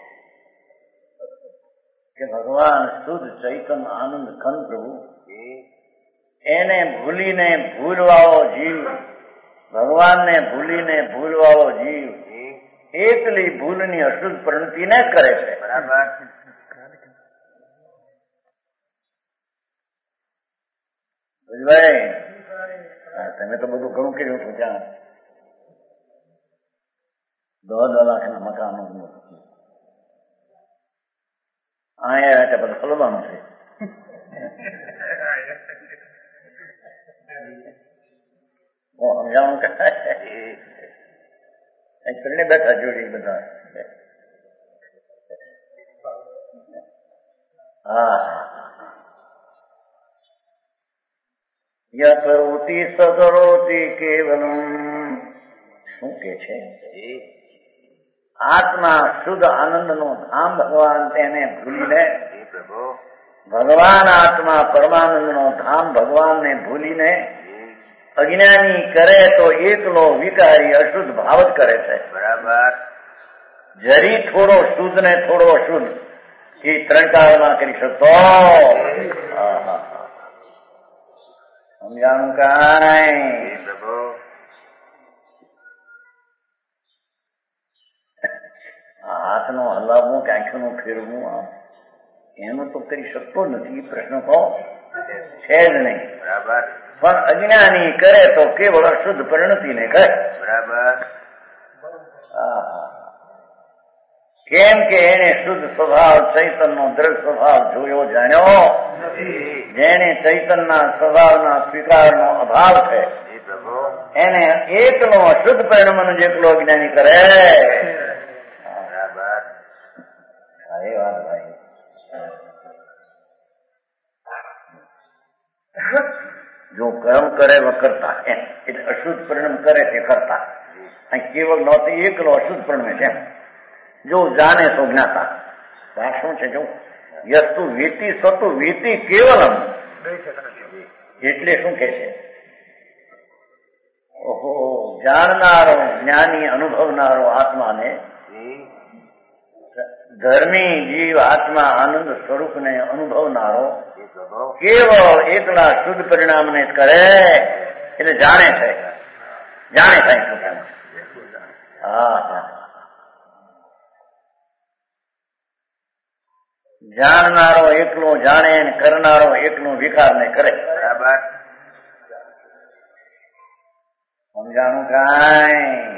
Speaker 1: કે ભગવાન શુદ્ધ ચૈતન્ય આનંદ ખંડ પ્રભુ એને ભૂલીને ભૂલવાળો જીવ ભગવાનને ભૂલીને ભૂલવાળો જીવ એકલી ભૂલની અશુદ્ધ પ્રવૃત્તિને કરે છે બરાબર તમે તો બધું ઘણું કર્યું છું ત્યાં દોઢ લાખના મકાનો અહીંયા કે બધું ખોલવાનું છે સમજાવું કે કરીને બેઠા જોડી બધા હા ય કરોતી સકરોતી કેવલમ શું કે છે આત્મા શુદ્ધ આનંદનો ધામ ભગવાન તેને ભૂલીને ભગવાન આત્મા પરમાનંદનો ધામ ભગવાનને ભૂલીને અજ્ઞાની કરે તો એકલો વિકારી અશુદ્ધ ભાવ જ કરે છે.
Speaker 2: બરાબર.
Speaker 1: જરી થોડો શુદ્ધ ને થોડો અશુદ્ધ એ ત્રણ કાળમાં કરી શકતો. સમજાણું કાંઈ? હાથનો હલાવવું કે આંખનું ફેરવું આમ એનું તો કરી શકતો નથી. પ્રશ્ન તો છે જ નહીં.
Speaker 2: બરાબર.
Speaker 1: પણ અજ્ઞાની કરે તો કેવળ અશુદ્ધ પરિણતિને કરે.
Speaker 2: બરાબર.
Speaker 1: કેમ કે એને શુદ્ધ સ્વભાવ ચૈતનનો દ્રઢ સ્વભાવ જોયો જાણ્યો. જેને ચૈતનના સ્વભાવના સ્વીકારનો અભાવ છે એને એકલો અશુદ્ધ પરિણમન જેટલો અજ્ઞાની કરે. એ વાત ભાઈ. જો કર્મ કરે વ કરતા એટલે અશુદ્ધ પરિણામ કરે તે કરતા. કેવળ નહોતી એકલો અશુદ્ધ પરિણમે છે. જો જાણે તો જ્ઞાતા. આ શું છે? જો યસ્તુ વેતી સતુ વેતી કેવલમ એટલે શું કે છે? ઓહો, જાણનારો જ્ઞાની અનુભવનારો આત્માને ધર્મી જીવ આત્મા આનંદ સ્વરૂપને અનુભવનારો કેવળ એકલા શુદ્ધ પરિણામને કરે એટલે જાણે છે. જાણે થાય શું કેમ? હા હા. જાણનારો એકલો જાણે ને કરનારો એકલો વિકાર ને કરે.
Speaker 2: બરાબર.
Speaker 1: સમજાણું કાંઈ?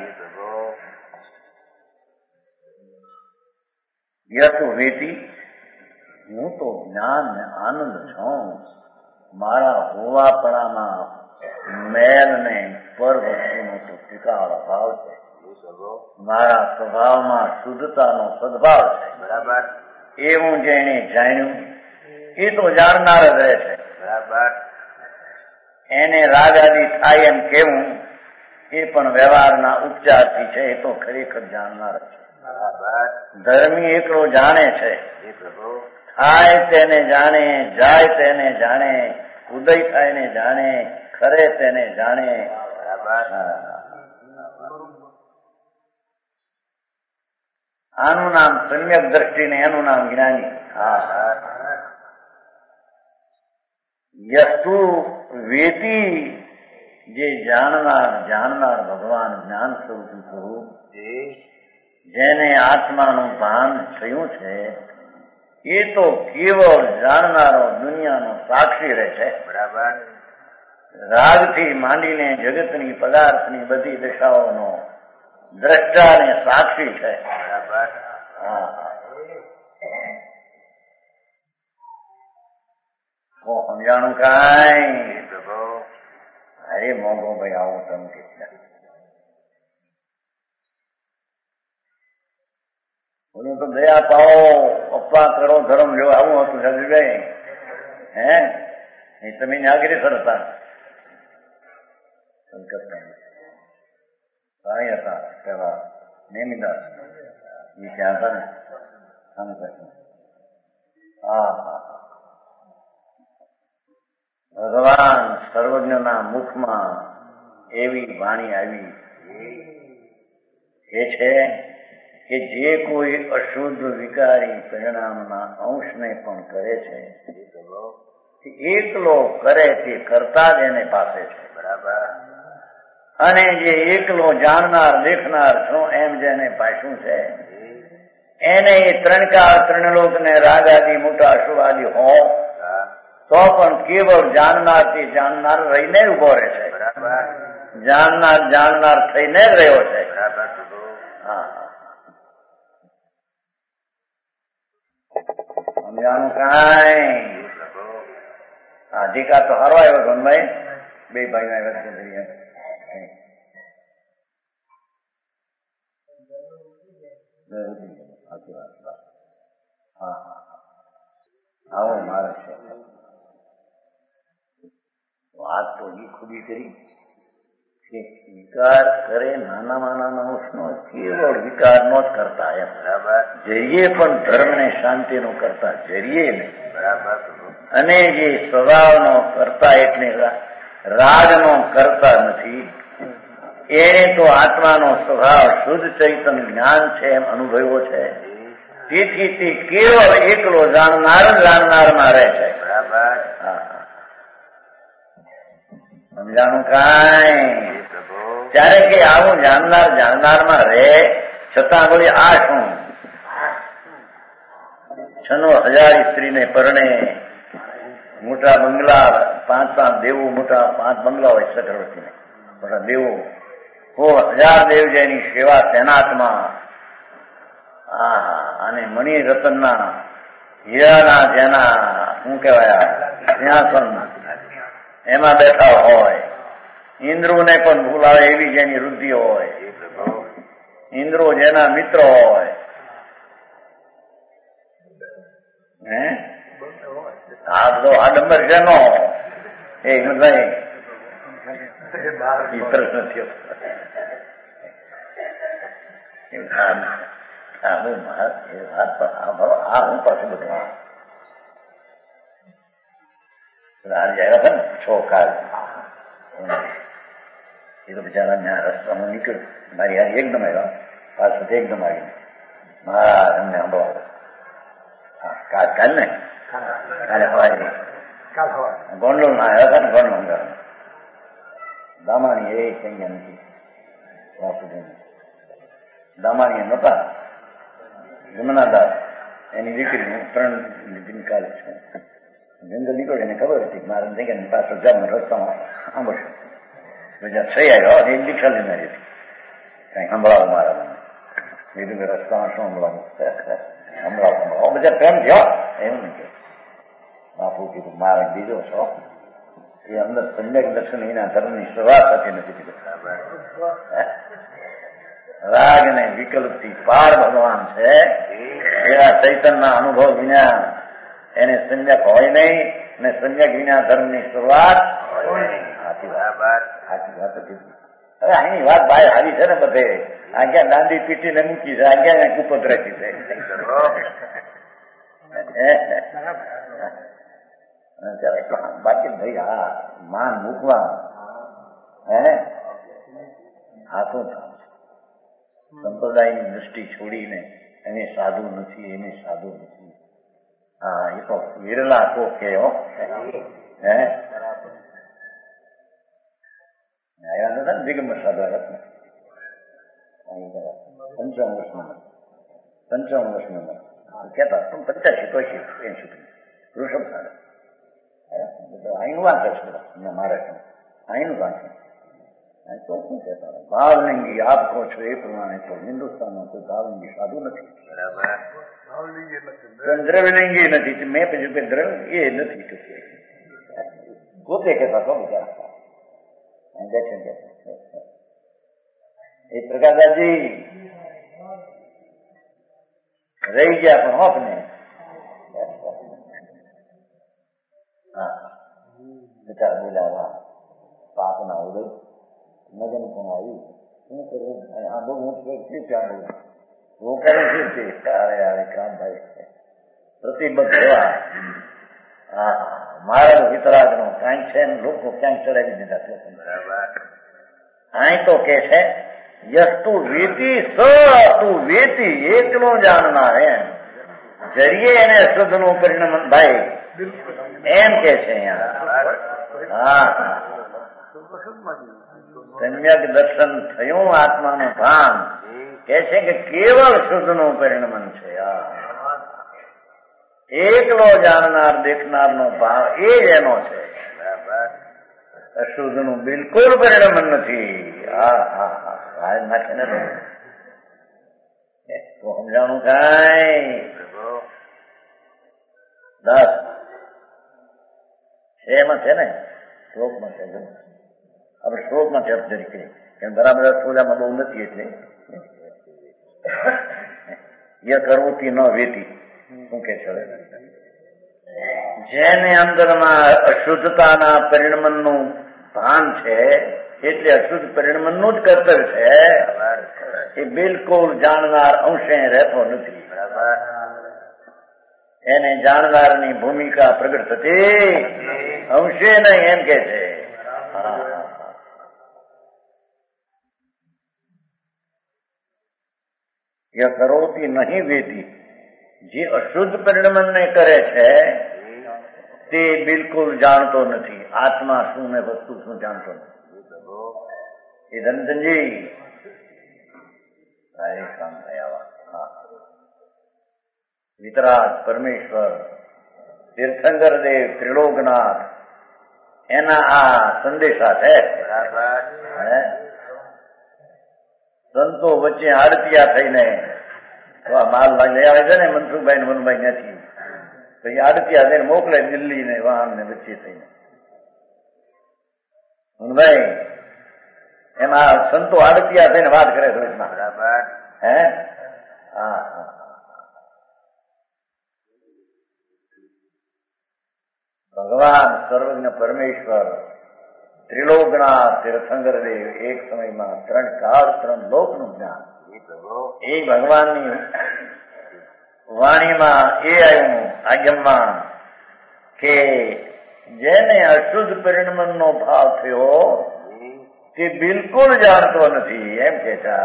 Speaker 1: યતુ વેતી હું તો જ્ઞાન ને આનંદ છું. મારા હોવાપણામાં મેલ ને પર વસ્તુનો તો સ્વીકાર અભાવ છે. મારા સ્વભાવમાં શુદ્ધતાનો સદભાવ છે.
Speaker 2: બરાબર.
Speaker 1: એવું જેને જાણ્યું એ તો જાણનાર જ રહે છે.
Speaker 2: બરાબર.
Speaker 1: એને રાગ આદિ થાય એમ કેવું એ પણ વ્યવહારના ઉપચારથી છે. એ તો ખરેખર જાણનાર છે.
Speaker 2: બરાબર.
Speaker 1: ધર્મી એકલો જાણે છે. થાય તેને જાણે, જાય તેને જાણે, ઉદય થાય ને જાણે, ખરે તેને જાણે.
Speaker 2: બરાબર.
Speaker 1: આનું નામ સમ્યક દ્રષ્ટિ ને એનું નામ જ્ઞાની. યસ્તુ વેતી જે જાણનાર જાણનાર ભગવાન જ્ઞાન સ્વરૂપ જેને આત્માનું ભાન થયું છે એ તો કેવળ જાણનારો દુનિયાનો સાક્ષી રહે છે.
Speaker 2: બરાબર.
Speaker 1: રાગથી માંડીને જગતની પદાર્થની બધી દશાઓનો દ્રષ્ટા ને સાક્ષી છે.
Speaker 2: બરાબર.
Speaker 1: હા. સમજાણું કાંઈ? અરે મોંઘો ભાઈ આવું તમે કેટલા બોલો તો દયા પાઓ પપ્પા કરો ધર્મ જો આવું હતું સાહેબ. હે એ તમે નાગરેસર હતા કલકત્તા હતા પેલા નેમિદાસ એ ત્યાં હતા ને. હા હા. ભગવાન સર્વજ્ઞના મુખમાં એવી વાણી આવી એ છે કે જે કોઈ અશુદ્ધ વિકારી પરિણામના અંશને પણ કરે છે એકલો કરે તે કરતા જ એને પાસે છે.
Speaker 2: બરાબર.
Speaker 1: અને જે એકલો જાણનાર દેખનાર છું એમ જેને પાછું છે એને એ ત્રણ કાળ ત્રણ લોક ને રાગ આદિ મોટા અશુભ આદિ હો તો પણ કેવળ જાણનાર થી જાણનાર રહીને ઉભો રહે છે. જાણનાર જાણનાર થઈને જ રહ્યો છે. હા. સમજાણું કાંઈ? હા. ટીકા તો હારો આવ્યો ધનભાઈ. બે ભાઈ આવ્યા છે. હા હા. આવો મારે છે વાત તો એ ખુદી કરી કે વિકાર કરે નાનામાં નાના અંશનો કેવળ વિકારનો જ કરતા એમ બરાબર. જરીએ પણ ધર્મને શાંતિનો કરતા જરીએ નહીં બરાબર. અને જે સ્વભાવનો કરતા એટલે રાગનો કરતા નથી, એને તો આત્માનો સ્વભાવ શુદ્ધ ચૈતન્ય જ્ઞાન છે એમ અનુભવ્યો છે. તેથી તે કેવળ એકલો જાણનાર જાણનારમાં રહે છે બરાબર. સમજાણું કાંઈ? ત્યારે કે આવું જાણનાર જાણનારમાં રહે છતાં બોલી આ શું છનો હજાર સ્ત્રીને પરણે મોટા બંગલા પાંચ પાંચ દેવું મોટા પાંચ બંગલા હોય ચક્રવર્તીને મોટા દેવું હો હજાર દેવજયની સેવા તેનાથમાં હા અને મણિ રતનના હીરાના જેના શું કહેવાય સિંહાસન એમાં બેઠા હોય, ઇન્દ્રોને પણ ભૂલાવે એવી જેની વૃદ્ધિ હોય, ઇન્દ્રો જેના મિત્ર હોય, હે આ તો આડંબર જેનો એ ભાઈ પ્રશ્ન થયો. આ હું પાછું બધું આવ્યા હતા ને છો કાલ એ તો બિચારા ત્યાં રસ્તામાં નીકળ્યું મારી યાર એકદમ આવ્યા પાછળ એકદમ આવીને મારા એમને સાંભળવા કાલ કાલ ને કાલે હવાય ગોંડલ માં આવ્યા હતા ને ગોંડલ દામાણી એ સંખ્યા નથી દામાણી નતા જમનાદાસ એની દીકરી ત્રણ દિન કાલે છે જંગલ નીકળે એને ખબર હતી મારા જગ્યા પાછળ જવાનું રસ્તામાં સાંભળશે બીજા થઈ આવ્યો એ દીક્ષા લીધી હતી કઈ સંભળાવો મારા બીજું કે રસ્તામાં શું સંભળાવું સંભળાવો સંભળાવો બધા પ્રેમ થયો એવું નહીં બાપુ કીધું મારા બીજો છો એ અંદર સંજ્ઞક દર્શન એના ધર્મની શરૂઆત થતી નથી કીધું રાગ ને વિકલ્પથી પાર ભગવાન છે એવા ચૈતનના અનુભવ વિના એને સંજ્ઞક હોય નહીં ને સંજ્ઞક વિના ધર્મની શરૂઆત સાચી વાત સાચી વાત કીધી. હવે આની વાત બાય હારી છે ને બધે આગળ દાંડી પીટીને મૂકી છે આગળ કુપત રાખી છે બાકી ભાઈ હા માન મૂકવા હે આ શું કામ છે? સંપ્રદાયની દૃષ્ટિ છોડીને એને સાધુ નથી એને સાધુ નથી. હા એ તો વિરલા તો કે હે આવ્યા નતા ને દિગંબર સાધુ પંચાવન વર્ષમાં પંચાવન વર્ષમાં કેતા પણ પચાસી તો એસી વૃષભ સાધુ અહીંનું વાંચે છે મારે અહીંનું વાંચે તો શું કહેતા ભાવલિંગી આપ કહો છો એ પ્રમાણે તો હિન્દુસ્તાનમાં કોઈ ભાવલિંગી સાધુ નથી દ્રવ્યલિંગી નથી. મેં પછી કે દ્રવ્ય એ નથી પોતે કહેતા તો બિચારા એ પ્રકાશદાસજી રહી ગયા પણ હોપ ને બિચારા બોલાવા પાપના ઉદય નગન પણ આવ્યું શું કરવું આ બહુ મોટું ત્યાં હું કરું છું તે તારે આવે કામ ભાઈ પ્રતિબદ્ધ એવા હા મારા વિતરાગ નો કાંઈ છે ને લોકો ક્યાંય ચડાવી દીધા. અહીં તો કે છે યસ્તુ વેતી સ તું વેતી એકલો જાણનાર એમ જરીએ એને શુદ્ધ નું પરિણામ ભાઈ એમ કે છે અહીંયા. હા સમ્યક દર્શન થયું આત્માનું ભાન કે છે કે કેવળ શુદ્ધ નું પરિણમન છે. એકલો જાણનાર દેખનાર નો ભાવ એ જ એનો છે. અશુદ્ધ નું બિલકુલ પરિણમન નથી. હા હા હા રાજ નાખે ને તો સમજાણું કઈ દસ એમાં છે ને શ્લોકમાં છે આપણે શ્લોકમાં છે તરીકે કેમ બરાબર થોડામાં બહુ નથી એટલે ય કરવું ન વેતી શું કે છે જેને અંદરમાં અશુદ્ધતાના પરિણમનનું ભાન છે એટલે અશુદ્ધ પરિણમનનું જ કર્તવ્ય છે એ બિલકુલ જાણનાર અંશે રહેતો નથી. એને જાણનારની ભૂમિકા પ્રગટ થતી અંશે નહીં એમ કે છે. ય કરોતી નહીં વેતી, જે અશુદ્ધ પરિણમનને કરે છે તે બિલકુલ જાણતો નથી. આત્મા શું ને વસ્તુ શું જાણતો નથી. એ ધનધનજી કામ થયા. વિતરાગ પરમેશ્વર તીર્થંકર દેવ ત્રિલોકનાથ એના આ સંદેશા છે. સંતો વચ્ચે આડતિયા થઈને માલ લઈ આવે છે ને મનસુખભાઈ ને મનભાઈ નથી, પછી આડતિયા થઈને મોકલે દિલ્હી ને વાહન ને વચ્ચે થઈને. મનભાઈ એમાં સંતો આડતિયા થઈને વાત કરે છે. હે હા હા ભગવાન સર્વજ્ઞ પરમેશ્વર ત્રિલોકનાથ તીર્થંકર દેવ એક સમયમાં ત્રણ કાળ ત્રણ લોકનું જ્ઞાન એ ભગવાનની વાણીમાં એ આવ્યું આજ્ઞામાં કે જેને અશુદ્ધ પરિણમનનો ભાવ થયો તે બિલકુલ જાણતો નથી એમ કે છે.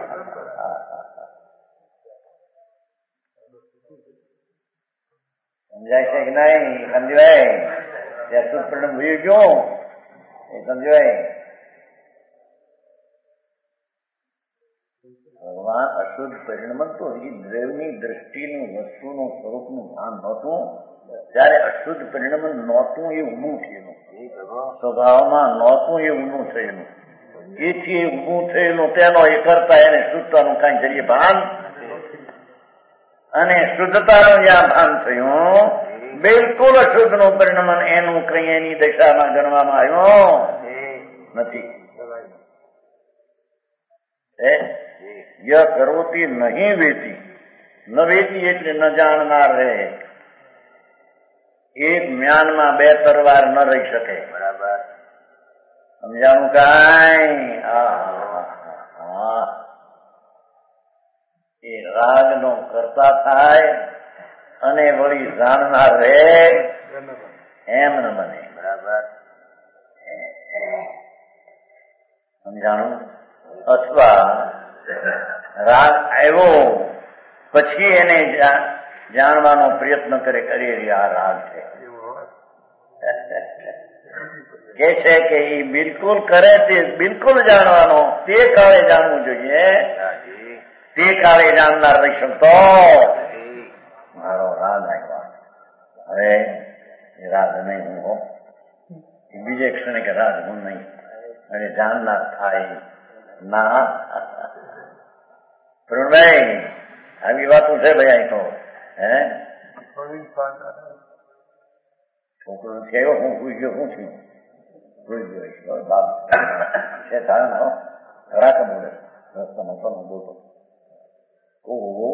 Speaker 1: સમજાય છે કે નહીં? સમજાય તે અશુદ્ધ પરિણમ ભૂલી ગયો એ સમજાય. ભગવાન અશુદ્ધ પરિણમન તો એ દ્રવ્યની દ્રષ્ટિનું વસ્તુનું સ્વરૂપનું ભાન નહોતું. ત્યારે અશુદ્ધ પરિણમન નહોતું એ ઊભું થયેલું, સ્વભાવમાં નહોતું એ ઊભું થયેલું. એથી ઊભું થયેલું તેનો એ કરતા એને શુદ્ધતાનું કઈ જરીએ ભાન અને શુદ્ધતાનું જ્યાં ભાન થયું બિલકુલ અશુદ્ધ નું પરિણમન એનું કઈ એની દશામાં ગણવામાં આવ્યું નથી. ય કરોતી નહીં વેતી, ન વેતી એટલે ન જાણનાર રહે. એક જ્ઞાનમાં બે તરવાર ન રહી શકે. બરાબર સમજાણું કાંઈ? હા એ રાગ નો કરતા થાય અને વળી જાણનાર રહે એમ ન બને. બરાબર સમજાણું? અથવા રાગ આવ્યો પછી એને જાણવાનો પ્રયત્ન કરે કરે આ રાગ છે કે છે કે એ બિલકુલ કરે તે બિલકુલ જાણવાનો તે કાળે જાણવું જોઈએ. તે કાળે જાણનાર રહી શકતો મારો રાગ આવ્યો હવે એ રાગ નહીં હું હો, બીજે ક્ષણે કે રાગ હું નહીં અને જાણનાર થાય ના. પ્રવીણભાઈ આવી વાતો છે ભાઈ અહીં તો. હે છોકરો થયો હું ભૂઈ ગયો શું થયું? ભૂઈ ગયો બાપ છે ધારણા રાખ બોલે રસ્તામાં પણ બોલતો ઓહો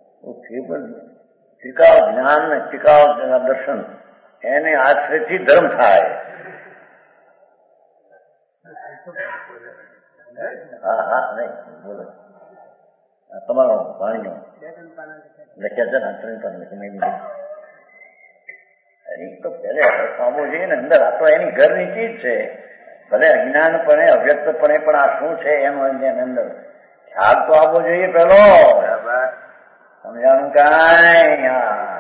Speaker 1: ટીકાવ જ્ઞાન ને ટીકાવ દર્શન એને આશ્રયથી ધર્મ થાય. હા હા નહીં બોલો તમારો વાણીઓ લખ્યા છે ને તો પેલે પામવું જોઈએ ને અંદર. આ તો એની ઘરની ચીજ છે. ભલે અજ્ઞાનપણે અવ્યક્તપણે પણ આ શું છે એનો એની અંદર ખ્યાલ તો આવવો જોઈએ પેલો. સમજાણું કાંઈ?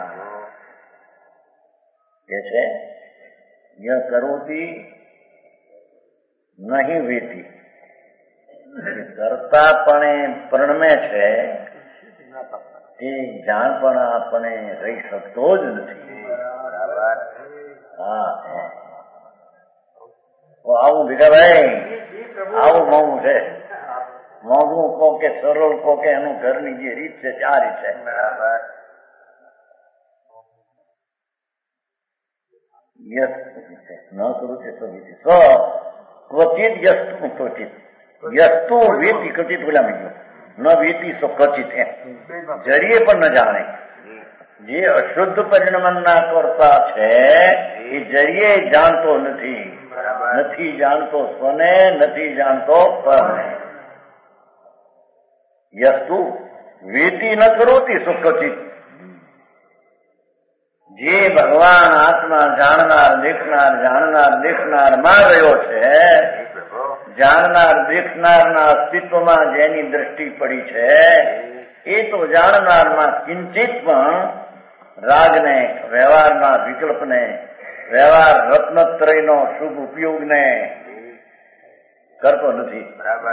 Speaker 1: એ છે ય કરોતી નહીં વેતી, કરતાપણે પરણમે છે એ જાણપણ આપણે રહી શકતો જ નથી. હા આવું ભીખાભાઈ આવું મોંઘું છે. મોંઘું કહો કે સરળ કહો કે એનું ઘરની જે રીત છે આ રીત છે. બરાબર યસ ન કરું છે સ્વીતિ સ્વ ક્વચિત યસ્તુ ક્વચિત યસ્તુ વેતી ક્વચિત બોલા મળ્યું ન વેતી સો ક્વચિત એમ જરીએ પણ ન જાણે જે અશુદ્ધ પરિણમનના કર્તા છે એ જરીએ જાણતો નથી, નથી જાણતો સ્વને, નથી જાણતો પરને. યસ્તુ વેતી ન કરોતી સુખચિત. જે ભગવાન આત્મા જાણનાર દેખનાર જાણનાર દેખનાર માં રહ્યો છે, જાણનાર દેખનારના અસ્તિત્વમાં જેની દ્રષ્ટિ પડી છે એ તો જાણનારમાં કિંચિત પણ રાગને, વ્યવહારના વિકલ્પને, વ્યવહાર રત્નત્રયનો શુભ ઉપયોગને કરતો નથી. બરાબર.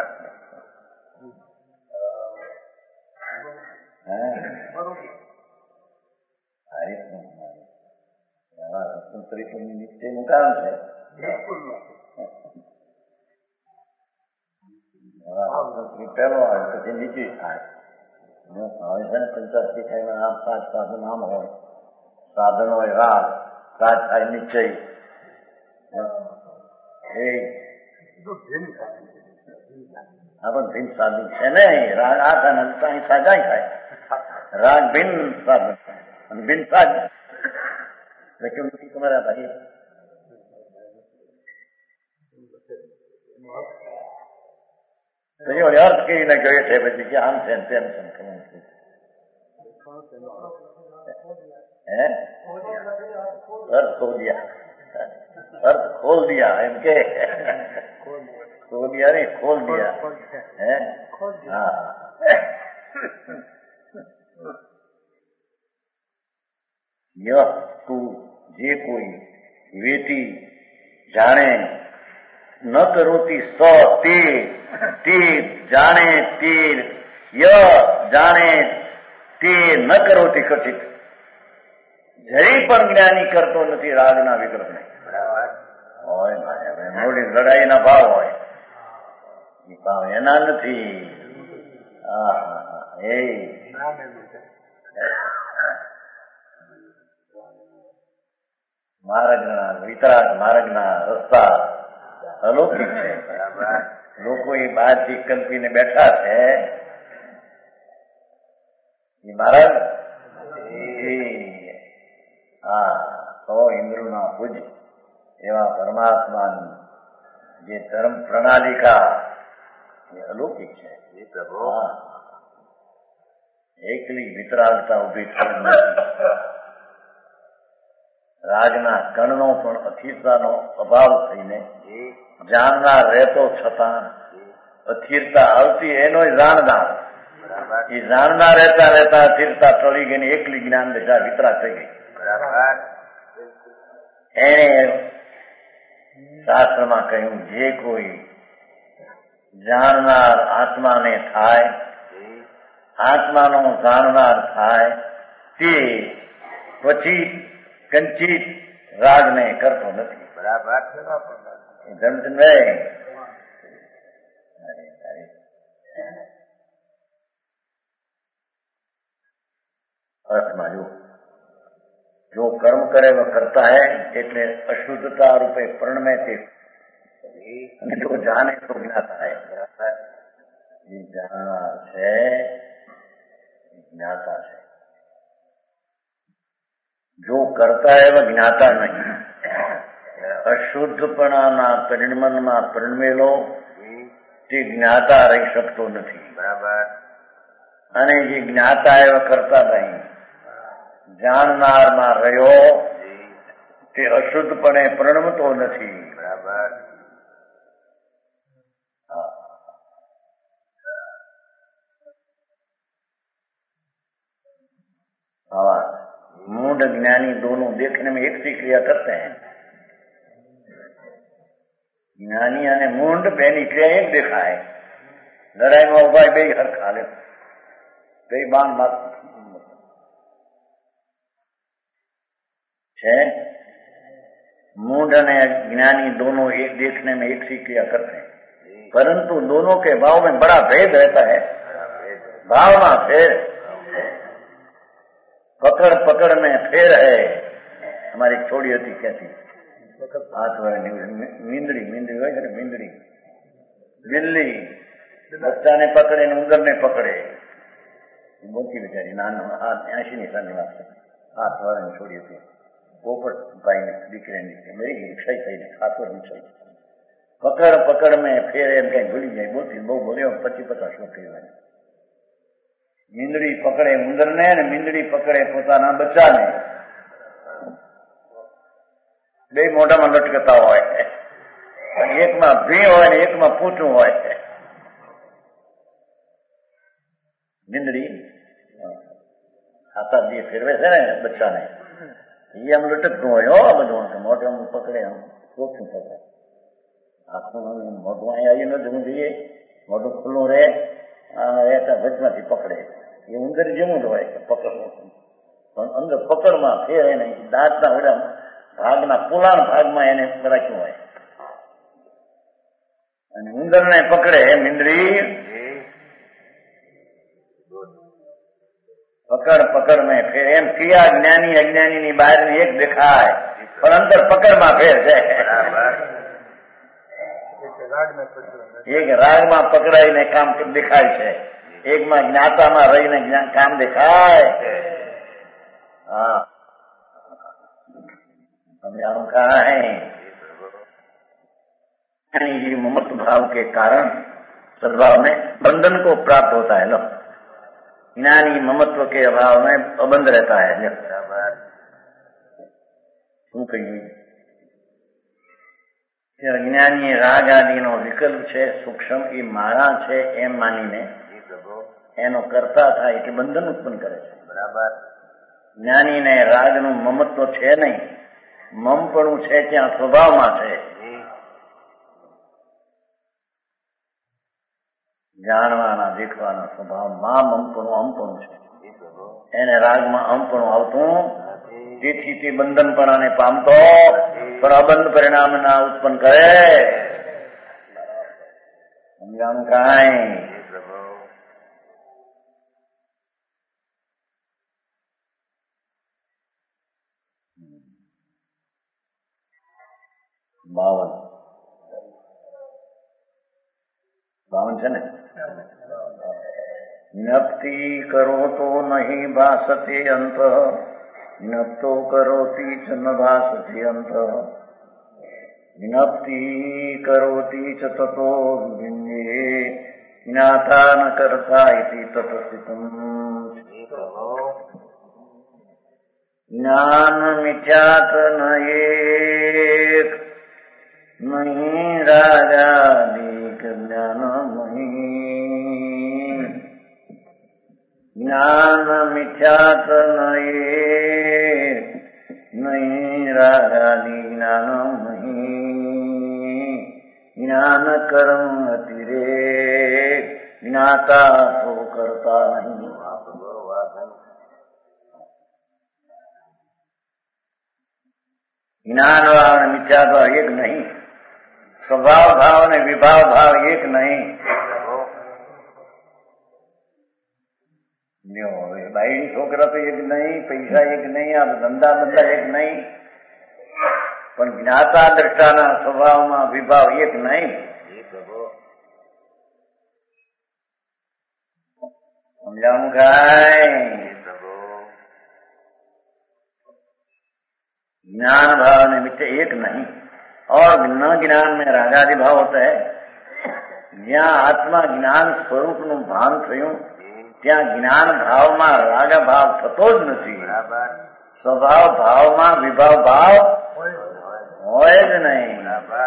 Speaker 1: રત્નત્રયનું નિશ્ચયનું કારણ છે. પેલો આવે પછી નીચે થાય. હવે છે ને પંચાસી થાય આમ સાત સાધન આમ હોય, સાધન હોય રાગ, રાગ થાય નિશ્ચય. એ આ પણ ભિન્ન સાધન છે ને. રાગ આ થાય સાજા થાય, રાગ ભિન્ન સાધન અને ભિન્ન સાધન. કેમ નથી તમારા ભાઈ? પછી ઓલી અર્થ કરીને ગયે છે, પછી કે આમ છે તેમ છે. હે અર્થ ખોલ દિયા, અર્થ ખોલ દિયા એમ કે ખોલ દિયા નહીં, ખોલ દિયા. હે હા. યહ તું જે કોઈ વેતી જાણે ન કરોતી સ તે તે જાણે તે ય જાણે તે ન કરોતી કચિત. જરી પણ જ્ઞાની કરતો નથી રાગના વિકલ્પને. હોય મોડી લડાઈના ભાવ હોય એ ભાવ એના નથી. એ માર્ગના વિતરાગ માર્ગના રસ્તા અલૌકિક છે. લોકો એ બહારથી કલ્પીને બેઠા છે. એ માર્ગ હા સો ઇન્દ્રના પૂજ એવા પરમાત્માની જે ધર્મ પ્રણાલિકા એ અલૌકિક છે. એકલી વિતરાગતા ઉભી થઈ નથી. રાગના કણનો પણ અસ્થિરતાનો અભાવ થઈને જાણનાર રહેતો છતાં અસ્થિરતા આવતી એનો જાણનાર. એ જાણનાર રહેતા રહેતા અસ્થિરતા ટળી ગઈ, એકલી જ્ઞાન દશા વિતરાગ થઈ ગઈ. એને શાસ્ત્રમાં કહ્યું જે કોઈ જાણનાર આત્માને થાય, આત્માનો જાણનાર થાય તે પછી કંચિત રાગને કરતો નથી. બરાબર. ધનચંદ્રભાઈ અર્થમાં જો જો કર્મ કરે वो करता है એટલે અશુદ્ધતા રૂપે પ્રણ में તે જો જાણે તો જ્ઞાતા है. જે જાણનાર છે જ્ઞાતા છે. જો કરતા है वह જ્ઞાતા નહીં. અશુદ્ધપણાના પરિણમનમાં પરિણમેલો તે જ્ઞાતા રહી શકતો નથી. બરાબર. અને જે જ્ઞાતા એવા કરતા નહીં, જાણનારમાં રહ્યો તે અશુદ્ધપણે પરિણમતો નથી. બરાબર. हाँ मूढ़ ज्ञानी दोनों देखने में एक सी क्रिया करते हैं. જ્ઞાની અને મૂંઢ બેની ક્રિયા એક દેખાય. લડાઈમાં ઉભા બે હરખા લે, બે બાણ માર છે. मूढ़ અને ज्ञानी दोनों एक देखने में एक सी क्रिया करते हैं, परंतु दोनों के भाव में बड़ा भेद रहता है. भावना फेर, पकड़ पकड़ में फेर है. हमारी छोड़ी होती कहती हाथ वाले मींदड़ी मींदड़ी હોય ને મીંદડી બિલ્લી બચ્ચાને પકડે ને ઉંદર ને પકડે. મોટી બિચારી નાનો આ એસી ની સાલની વાત છે. હાથ વાળાને છોડી હતી પોપટભાઈ ને દીકરી મેરી ગઈ ક્ષય થઈને હાથ વાળી ક્ષય પકડ પકડ મેં ફેર એમ કઈ ભૂલી જાય બોલતી બહુ બોલ્યો પચી પચાસ છોકરી હોય મીંદડી પકડે ઉંદર ને મીંદડી પકડે પોતાના બચ્ચાને બે મોઢામાં લટકતા હોય એકમાં ભી હોય ને એકમાં પૂછું હોય મીંદડી હાથા જે ફેરવે છે ને બચ્ચાને એ આમ લટકતું હોય હો બધું મોઢું પકડે આમ ચોખ્ખું પકડે આખું મોઢું અહીં આવી ન જવું જોઈએ મોઢું ખુલ્લું રહે વચમાંથી પકડે એ ઉંદર જેવું જ હોય પકડવું પણ અંદર પકડમાં ફેર એને દાંતના ઓલા ભાગના પુલાણ ભાગમાં એને રાખ્યું હોય અને ઉંદર ને પકડે મીંદડી પકડ પકડ મેં ફેર એમ ક્રિયા જ્ઞાની અજ્ઞાની ની બહાર ની એક દેખાય પણ અંદર પકડમાં ફેર છે એક રાગમાં પકડાઈને કામ દેખાય છે એકમાં જ્ઞાતામાં રહીને જ્ઞાન કામ દેખાય હા समझाऊं कहा है ममत्व भाव के कारण सद्भाव में बंधन को प्राप्त होता है लो ज्ञानी ममत्व के अभाव में अबंध रहता है શું કહીએ અજ્ઞાની રાગ આદિનો વિકલ્પ છે સૂક્ષ્મ એ માળા છે એમ માનીને એનો કરતા થાય કે બંધન ઉત્પન્ન કરે છે બરાબર જ્ઞાનીને રાગનું મમત્વ છે નહીં મમપણું છે ત્યાં સ્વભાવમાં છે જાણવાના દેખવાના સ્વભાવમાં મમપણું અમપણું છે એને રાગમાં અમપણું આવતું તેથી તે બંધનપણાને પામતો પણ અબંધ પરિણામ ના ઉત્પન્ન કરે સમજાણું કાંઈ બાવન બાવન છે ને જ્ઞપ્તિ કરો તો નહીં ભાસતે અંત જ્ઞપ્તો કરોતી ચ ન ભાસતે અંત જ્ઞપ્તિ કરોતી ચ તતો વિન્યે જ્ઞાતા ન કરતા ઇતિ તતસ્થિતમ જ્ઞાન મિથ્યાત ન એક નહીં રાગાદિક જ્ઞાન નહીં જ્ઞાન મિથ્યાત નહીં નહીં રાગાદિ જ્ઞાન નહીં જ્ઞાન કર્મ અતિરેક જ્ઞાતા તો કરતા નહીં જ્ઞાન ભાવ અને મિથ્યા ભાવ એક નહીં સ્વભાવ ભાવ અને વિભાવ ભાવ એક નહીં બાઈ છોકરા તો એક નહીં પૈસા એક નહીં આ ધંધા બધા એક નહીં પણ જ્ઞાતા દ્રષ્ટાના સ્વભાવમાં વિભાવ એક નહીં સમજાવું કાંઈ ज्ञान भाव में मिथ्या एक नहीं और न ज्ञान में रागादि भाव होता है જ્યાં આત્મા જ્ઞાન સ્વરૂપ નું ભાન થયું ત્યાં જ્ઞાન ભાવમાં રાગ ભાવ થતો જ નથી સ્વભાવ ભાવમાં વિભાવ ભાવ હોય જ નહીં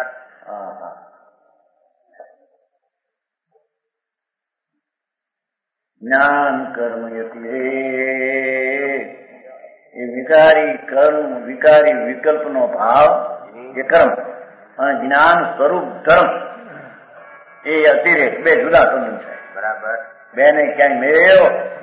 Speaker 1: જ્ઞાન કર્મ યતિ એ વિકારી કર્મ વિકારી વિકલ્પ નો ભાવ એ કર્મ અને જ્ઞાન સ્વરૂપ ધર્મ એ અતિરેક બે જુદા સંબંધ છે બરાબર બે ને ક્યાંય મેળ્યો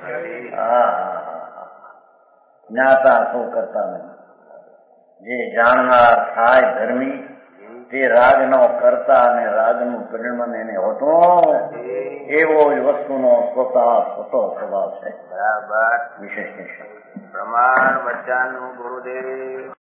Speaker 1: જ્ઞાતા શું કરતા નહીં જે જાણનાર થાય ધર્મી તે રાગ નો કરતા અને રાગ નું પરિણામ એને હોતું એવો જ વસ્તુનો સ્વતઃ સ્વતઃ સ્વભાવ છે બરાબર વિશેષ પ્રમાણ વચન ગુરુદેવ